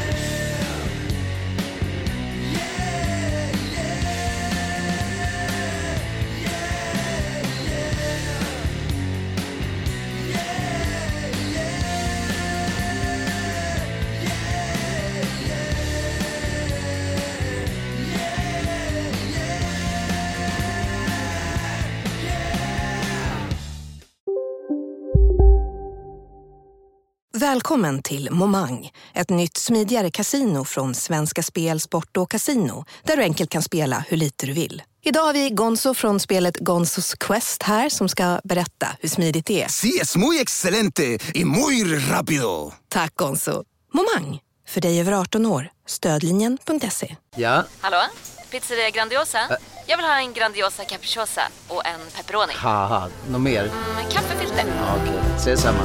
Välkommen till Momang, ett nytt smidigare kasino från Svenska Spel, Sport och Casino, där du enkelt kan spela hur lite du vill. Idag har vi Gonzo från spelet Gonzos Quest här som ska berätta hur smidigt det är. Sí, es muy excelente y muy rápido. Tack Gonzo. Momang, för dig över arton år. Stödlinjen punkt se. Ja? Hallå? Pizzeria Grandiosa? Ä Jag vill ha en Grandiosa capriciosa och en pepperoni. Haha, något mer? Mm, kaffefilter. Ja, okej, okay. Ses samma.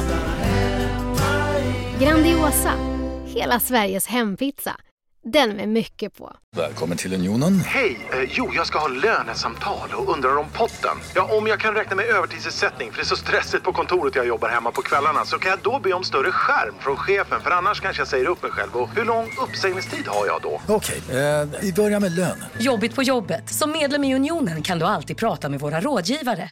Grandiosa, hela Sveriges hempizza. Den med mycket på. Välkommen till Unionen. Hej, eh, jo jag ska ha lönesamtal och undrar om potten. Ja, om jag kan räkna med övertidsersättning för det är så stressigt på kontoret jag jobbar hemma på kvällarna så kan jag då be om större skärm från chefen för annars kanske jag säger upp mig själv. Och hur lång uppsägningstid har jag då? Okej, eh, vi börjar med lön. Jobbigt på jobbet. Som medlem i Unionen kan du alltid prata med våra rådgivare.